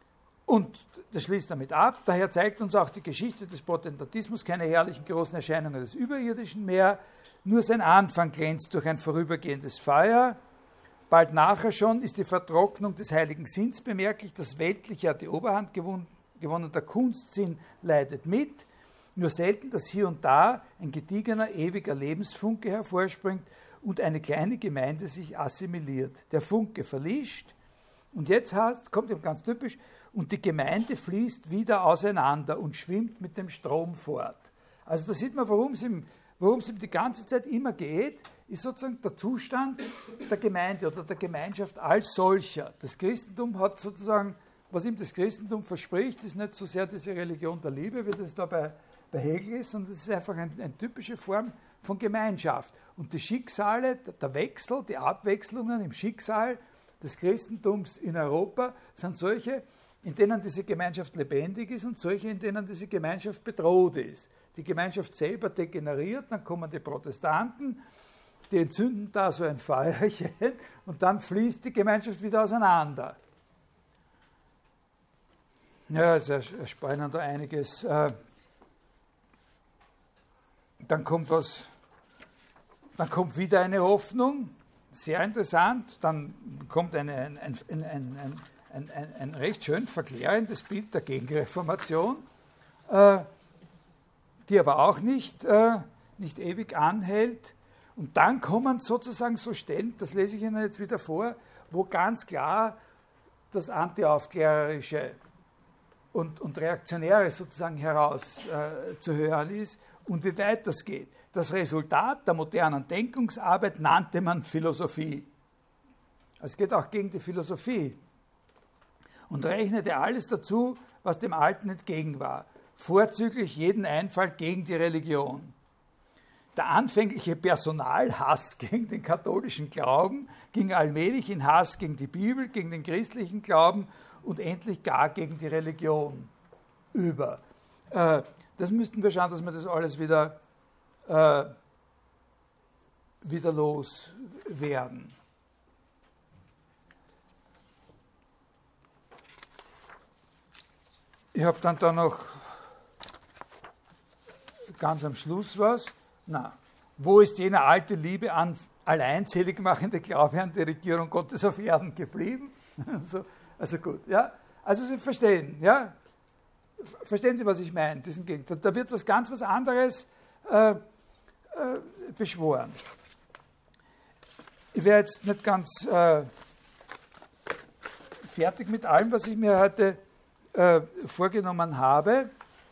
Und das schließt damit ab. Daher zeigt uns auch die Geschichte des Protestantismus keine herrlichen großen Erscheinungen des Überirdischen mehr. Nur sein Anfang glänzt durch ein vorübergehendes Feuer. Bald nachher schon ist die Vertrocknung des heiligen Sinns bemerklich. Das Weltliche hat die Oberhand gewonnen. gewonnen. Der Kunstsinn leidet mit. Nur selten, dass hier und da ein gediegener, ewiger Lebensfunke hervorspringt und eine kleine Gemeinde sich assimiliert. Der Funke verlischt und jetzt heißt, kommt eben ganz typisch, und die Gemeinde fließt wieder auseinander und schwimmt mit dem Strom fort. Also da sieht man, worum es ihm, worum es ihm die ganze Zeit immer geht, ist sozusagen der Zustand der Gemeinde oder der Gemeinschaft als solcher. Das Christentum hat sozusagen, was ihm das Christentum verspricht, ist nicht so sehr diese Religion der Liebe, wie das da bei bei Hegel ist, sondern das ist einfach ein, eine typische Form von Gemeinschaft. Und die Schicksale, der Wechsel, die Abwechslungen im Schicksal des Christentums in Europa sind solche, in denen diese Gemeinschaft lebendig ist und solche, in denen diese Gemeinschaft bedroht ist. Die Gemeinschaft selber degeneriert, dann kommen die Protestanten, die entzünden da so ein Feuerchen und dann fließt die Gemeinschaft wieder auseinander. Ja, jetzt ersparen da einiges. Dann kommt was, dann kommt wieder eine Hoffnung, sehr interessant, dann kommt eine, ein, ein, ein, ein, ein, ein, ein recht schön verklärendes Bild der Gegenreformation, äh, die aber auch nicht, äh, nicht ewig anhält. Und dann kommen sozusagen so Stellen, das lese ich Ihnen jetzt wieder vor, wo ganz klar das Antiaufklärerische und, und Reaktionäre sozusagen heraus äh, zu hören ist. Und wie weit das geht. Das Resultat der modernen Denkungsarbeit nannte man Philosophie. Es geht auch gegen die Philosophie. Und rechnete alles dazu, was dem Alten entgegen war. Vorzüglich jeden Einfall gegen die Religion. Der anfängliche Personalhass gegen den katholischen Glauben ging allmählich in Hass gegen die Bibel, gegen den christlichen Glauben und endlich gar gegen die Religion über. Äh, Das müssten wir schauen, dass wir das alles wieder, äh, wieder loswerden. Ich habe dann da noch ganz am Schluss was. Na, wo ist jene alte Liebe an alleinzählig machende Glaube an die Regierung Gottes auf Erden geblieben? also, also gut, ja. Also Sie verstehen, ja. Verstehen Sie, was ich meine, diesen Gegenstand? Da wird was ganz was anderes äh, äh, beschworen. Ich wäre jetzt nicht ganz äh, fertig mit allem, was ich mir heute äh, vorgenommen habe.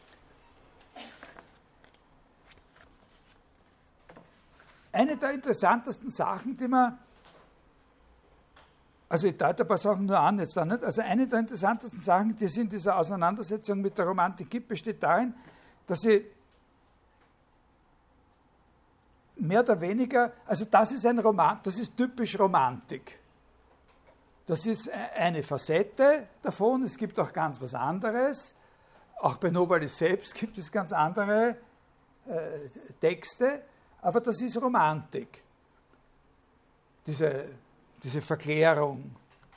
Eine der interessantesten Sachen, die man, also ich deute ein paar Sachen nur an jetzt da nicht, also eine der interessantesten Sachen, die es in dieser Auseinandersetzung mit der Romantik gibt, besteht darin, dass sie mehr oder weniger, also das ist ein Roman, das ist typisch Romantik. Das ist eine Facette davon, es gibt auch ganz was anderes. Auch bei Novalis selbst gibt es ganz andere äh, Texte, aber das ist Romantik. Diese, diese Verklärung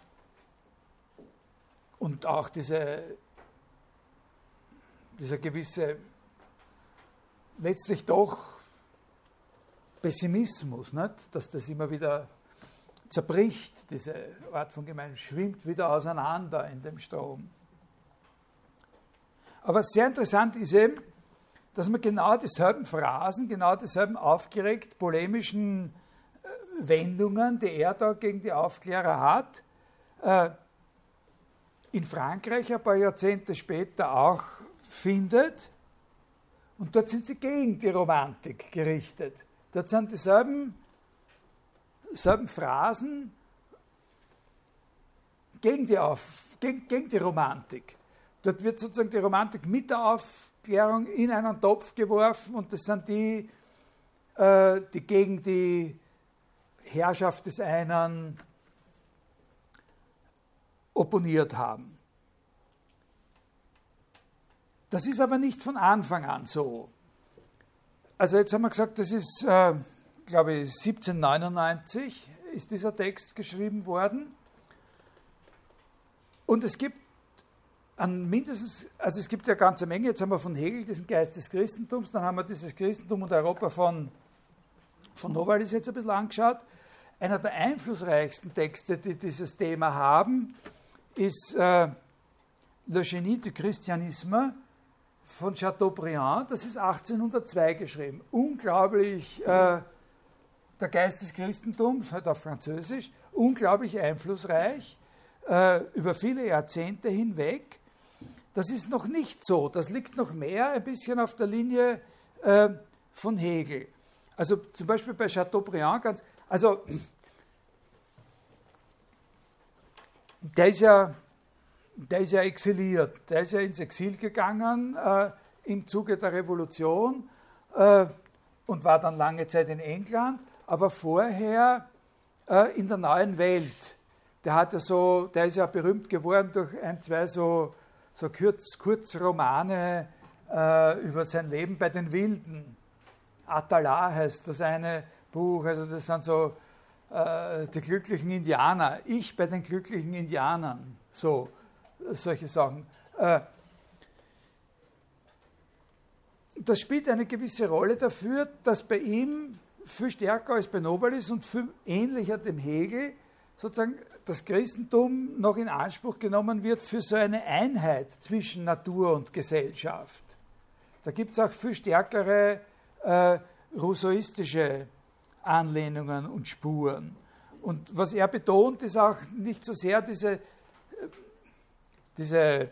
und auch diese, dieser gewisse, letztlich doch Pessimismus, nicht? Dass das immer wieder zerbricht, diese Art von Gemeinschaft, schwimmt wieder auseinander in dem Strom. Aber sehr interessant ist eben, dass man genau dieselben Phrasen, genau dieselben aufgeregt polemischen Wendungen, die er da gegen die Aufklärer hat, in Frankreich ein paar Jahrzehnte später auch findet. Und dort sind sie gegen die Romantik gerichtet. Dort sind dieselben selben Phrasen gegen die, Auf, gegen, gegen die Romantik. Dort wird sozusagen die Romantik mit der Aufklärung in einen Topf geworfen und das sind die, äh, die gegen die Herrschaft des einen opponiert haben. Das ist aber nicht von Anfang an so. Also jetzt haben wir gesagt, das ist, äh, glaube ich, siebzehnhundertneunundneunzig ist dieser Text geschrieben worden. Und es gibt an mindestens, also es gibt ja eine ganze Menge, jetzt haben wir von Hegel diesen Geist des Christentums, dann haben wir dieses Christentum und Europa von, von Novalis jetzt ein bisschen angeschaut. Einer der einflussreichsten Texte, die dieses Thema haben, ist äh, Le Génie du Christianisme von Chateaubriand, das ist achtzehnhundertzwei geschrieben. Unglaublich, äh, der Geist des Christentums, halt auf Französisch, unglaublich einflussreich, äh, über viele Jahrzehnte hinweg. Das ist noch nicht so, das liegt noch mehr ein bisschen auf der Linie äh, von Hegel. Also zum Beispiel bei Chateaubriand, ganz, also der ist ja, der ist ja exiliert, der ist ja ins Exil gegangen äh, im Zuge der Revolution äh, und war dann lange Zeit in England, aber vorher äh, in der neuen Welt. Der hat ja so, der ist ja berühmt geworden durch ein, zwei so, so Kurz, Kurzromane äh, über sein Leben bei den Wilden. Atala heißt das eine Buch, also das sind so äh, die glücklichen Indianer. Ich bei den glücklichen Indianern, so, solche Sachen. Äh, das spielt eine gewisse Rolle dafür, dass bei ihm viel stärker als bei Novalis und viel ähnlicher dem Hegel sozusagen das Christentum noch in Anspruch genommen wird für so eine Einheit zwischen Natur und Gesellschaft. Da gibt es auch viel stärkere äh, rousseauistische Anlehnungen und Spuren. Und was er betont, ist auch nicht so sehr diese, diese äh,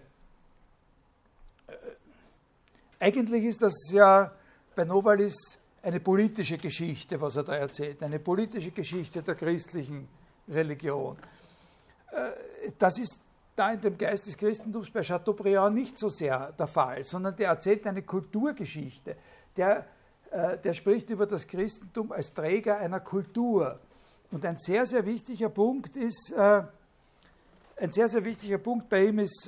eigentlich ist das ja bei Novalis eine politische Geschichte, was er da erzählt, eine politische Geschichte der christlichen Religion. Das ist da in dem Geist des Christentums bei Chateaubriand nicht so sehr der Fall, sondern der erzählt eine Kulturgeschichte. Der, der spricht über das Christentum als Träger einer Kultur. Und ein sehr, sehr wichtiger Punkt ist, ein sehr, sehr wichtiger Punkt bei ihm ist,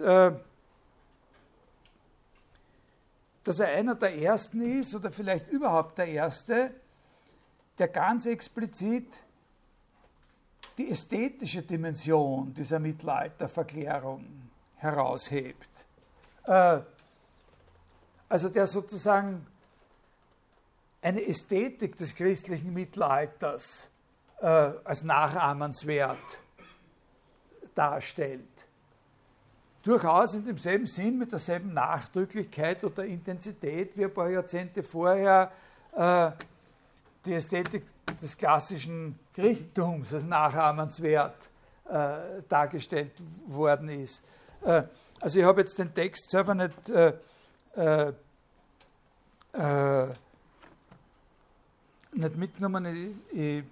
dass er einer der Ersten ist, oder vielleicht überhaupt der Erste, der ganz explizit die ästhetische Dimension dieser Mittelalterverklärung heraushebt. Äh, also der sozusagen eine Ästhetik des christlichen Mittelalters äh, als nachahmenswert darstellt. Durchaus in demselben Sinn, mit derselben Nachdrücklichkeit oder Intensität wie ein paar Jahrzehnte vorher äh, die Ästhetik des klassischen Griechentums als nachahmenswert äh, dargestellt worden ist. Äh, also ich habe jetzt den Text selber nicht, äh, äh, äh, nicht mitgenommen, ich, ich,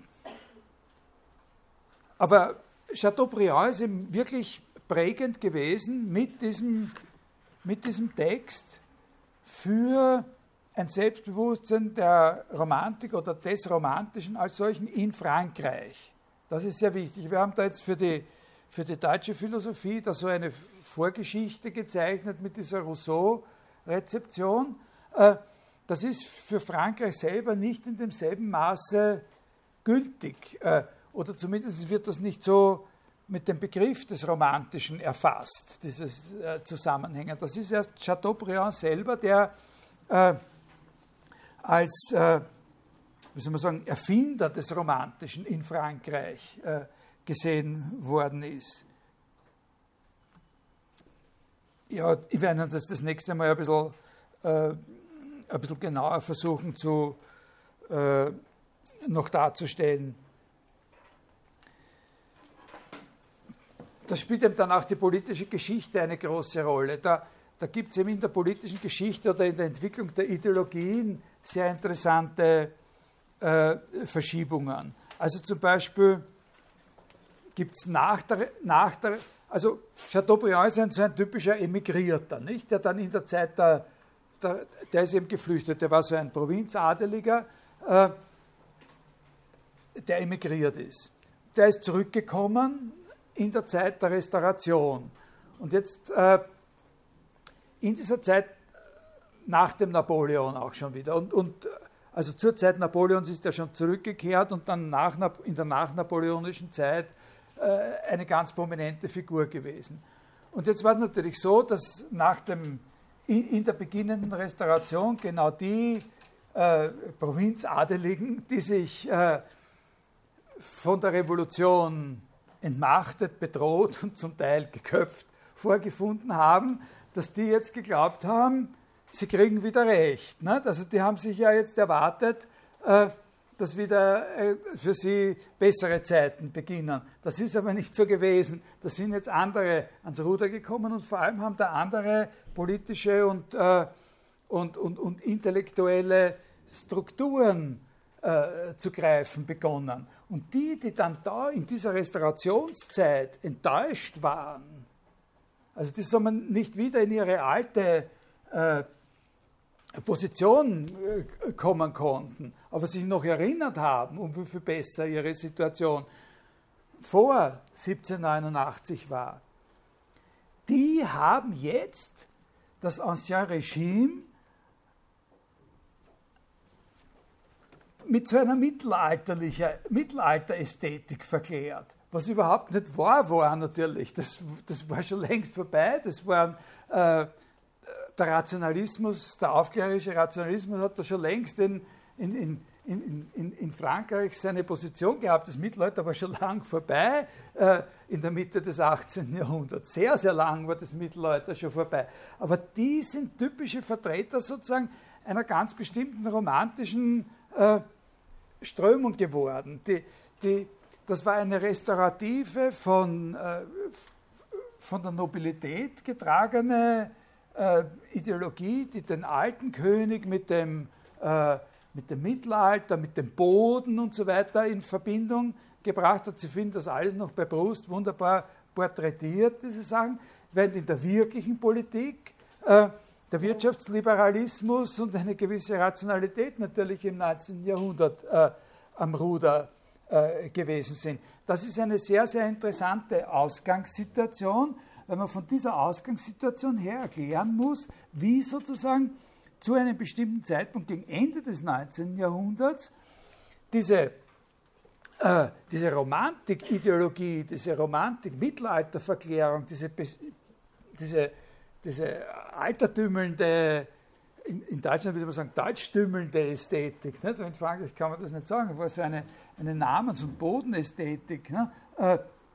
aber Chateaubriand ist eben wirklich prägend gewesen mit diesem, mit diesem Text für ein Selbstbewusstsein der Romantik oder des Romantischen als solchen in Frankreich. Das ist sehr wichtig. Wir haben da jetzt für die, für die deutsche Philosophie da so eine Vorgeschichte gezeichnet mit dieser Rousseau-Rezeption. Das ist für Frankreich selber nicht in demselben Maße gültig. Oder zumindest wird das nicht so mit dem Begriff des Romantischen erfasst, dieses Zusammenhängen. Das ist erst Chateaubriand selber, der äh, als, äh, wie soll man sagen, Erfinder des Romantischen in Frankreich äh, gesehen worden ist. Ja, ich werde das das nächste Mal ein bisschen, äh, ein bisschen genauer versuchen zu, äh, noch darzustellen. Da spielt eben dann auch die politische Geschichte eine große Rolle. Da, da gibt es eben in der politischen Geschichte oder in der Entwicklung der Ideologien sehr interessante äh, Verschiebungen. Also zum Beispiel gibt es nach der, nach der, also Chateaubriand ist ein, so ein typischer Emigrierter, nicht? Der dann in der Zeit, der, der, der ist eben geflüchtet, der war so ein Provinzadeliger, äh, der emigriert ist. Der ist zurückgekommen in der Zeit der Restauration. Und jetzt äh, in dieser Zeit nach dem Napoleon auch schon wieder. Und, und also zur Zeit Napoleons ist er schon zurückgekehrt und dann nach, in der nachnapoleonischen Zeit äh, eine ganz prominente Figur gewesen. und jetzt war es natürlich so, dass nach dem, in, in der beginnenden Restauration genau die äh, Provinzadeligen, die sich äh, von der Revolution entmachtet, bedroht und zum Teil geköpft vorgefunden haben, dass die jetzt geglaubt haben, sie kriegen wieder Recht. Ne? Also die haben sich ja jetzt erwartet, äh, dass wieder äh, für sie bessere Zeiten beginnen. Das ist aber nicht so gewesen. Da sind jetzt andere ans Ruder gekommen und vor allem haben da andere politische und, äh, und, und, und intellektuelle Strukturen äh, zu greifen begonnen. Und die, die dann da in dieser Restaurationszeit enttäuscht waren, also die so man nicht wieder in ihre alte äh, Position äh, kommen konnten, aber sich noch erinnert haben, um wie viel besser ihre Situation vor siebzehnhundertneunundachtzig war, die haben jetzt das Ancien Regime mit so einer mittelalterlichen Mittelalterästhetik verklärt. Was überhaupt nicht wahr war natürlich. Das, das war schon längst vorbei. Das waren, äh, der Rationalismus, der aufklärerische Rationalismus hat da schon längst in, in, in, in, in, in Frankreich seine Position gehabt. Das Mittelalter war schon lang vorbei, äh, in der Mitte des achtzehnten Jahrhunderts. Sehr, sehr lang war das Mittelalter schon vorbei. Aber die sind typische Vertreter sozusagen einer ganz bestimmten romantischen äh, Strömung geworden. Die, die, das war eine restaurative, von, äh, von der Nobilität getragene äh, Ideologie, die den alten König mit dem, äh, mit dem Mittelalter, mit dem Boden und so weiter in Verbindung gebracht hat. Sie finden das alles noch bei Proust wunderbar porträtiert, diese Sachen, während in der wirklichen Politik äh, der Wirtschaftsliberalismus und eine gewisse Rationalität natürlich im neunzehnten Jahrhundert äh, am Ruder äh, gewesen sind. Das ist eine sehr, sehr interessante Ausgangssituation, weil man von dieser Ausgangssituation her erklären muss, wie sozusagen zu einem bestimmten Zeitpunkt gegen Ende des neunzehnten Jahrhunderts diese, äh, diese Romantik-Ideologie, diese Romantik-Mittelalterverklärung, diese, diese diese altertümelnde, in, in Deutschland würde man sagen, deutschtümelnde Ästhetik, nicht? In Frankreich kann man das nicht sagen, war so eine, eine Namens- und Bodenästhetik, ne? äh,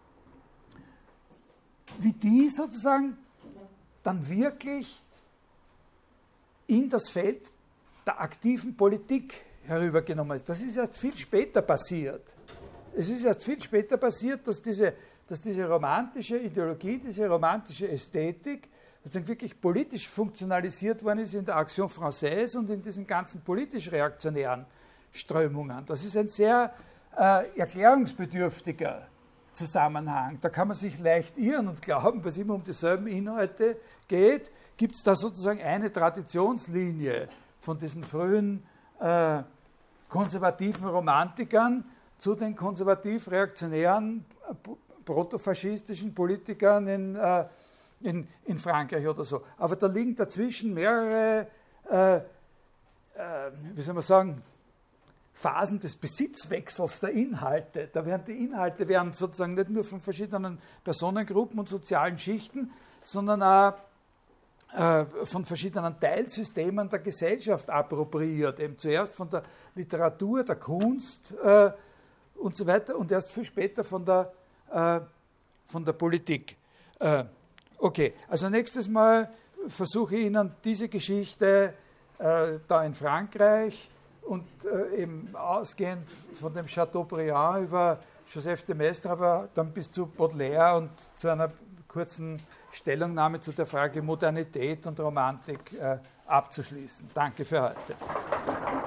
wie die sozusagen dann wirklich in das Feld der aktiven Politik herübergenommen ist. Das ist erst viel später passiert. Es ist erst viel später passiert, dass diese, dass diese romantische Ideologie, diese romantische Ästhetik sozusagen wirklich politisch funktionalisiert worden ist in der Action Française und in diesen ganzen politisch-reaktionären Strömungen. Das ist ein sehr äh, erklärungsbedürftiger Zusammenhang. Da kann man sich leicht irren und glauben, weil es immer um dieselben Inhalte geht, gibt es da sozusagen eine Traditionslinie von diesen frühen äh, konservativen Romantikern zu den konservativ-reaktionären, äh, protofaschistischen Politikern in äh, In, in Frankreich oder so. Aber da liegen dazwischen mehrere, äh, äh, wie soll man sagen, Phasen des Besitzwechsels der Inhalte. Da werden die Inhalte werden sozusagen nicht nur von verschiedenen Personengruppen und sozialen Schichten, sondern auch äh, von verschiedenen Teilsystemen der Gesellschaft appropriiert. Eben zuerst von der Literatur, der Kunst äh, und so weiter und erst viel später von der, äh, von der Politik. Äh, Okay, also nächstes Mal versuche ich Ihnen diese Geschichte äh, da in Frankreich und äh, eben ausgehend von dem Chateaubriand über Joseph de Maistre, aber dann bis zu Baudelaire und zu einer kurzen Stellungnahme zu der Frage Modernität und Romantik äh, abzuschließen. Danke für heute.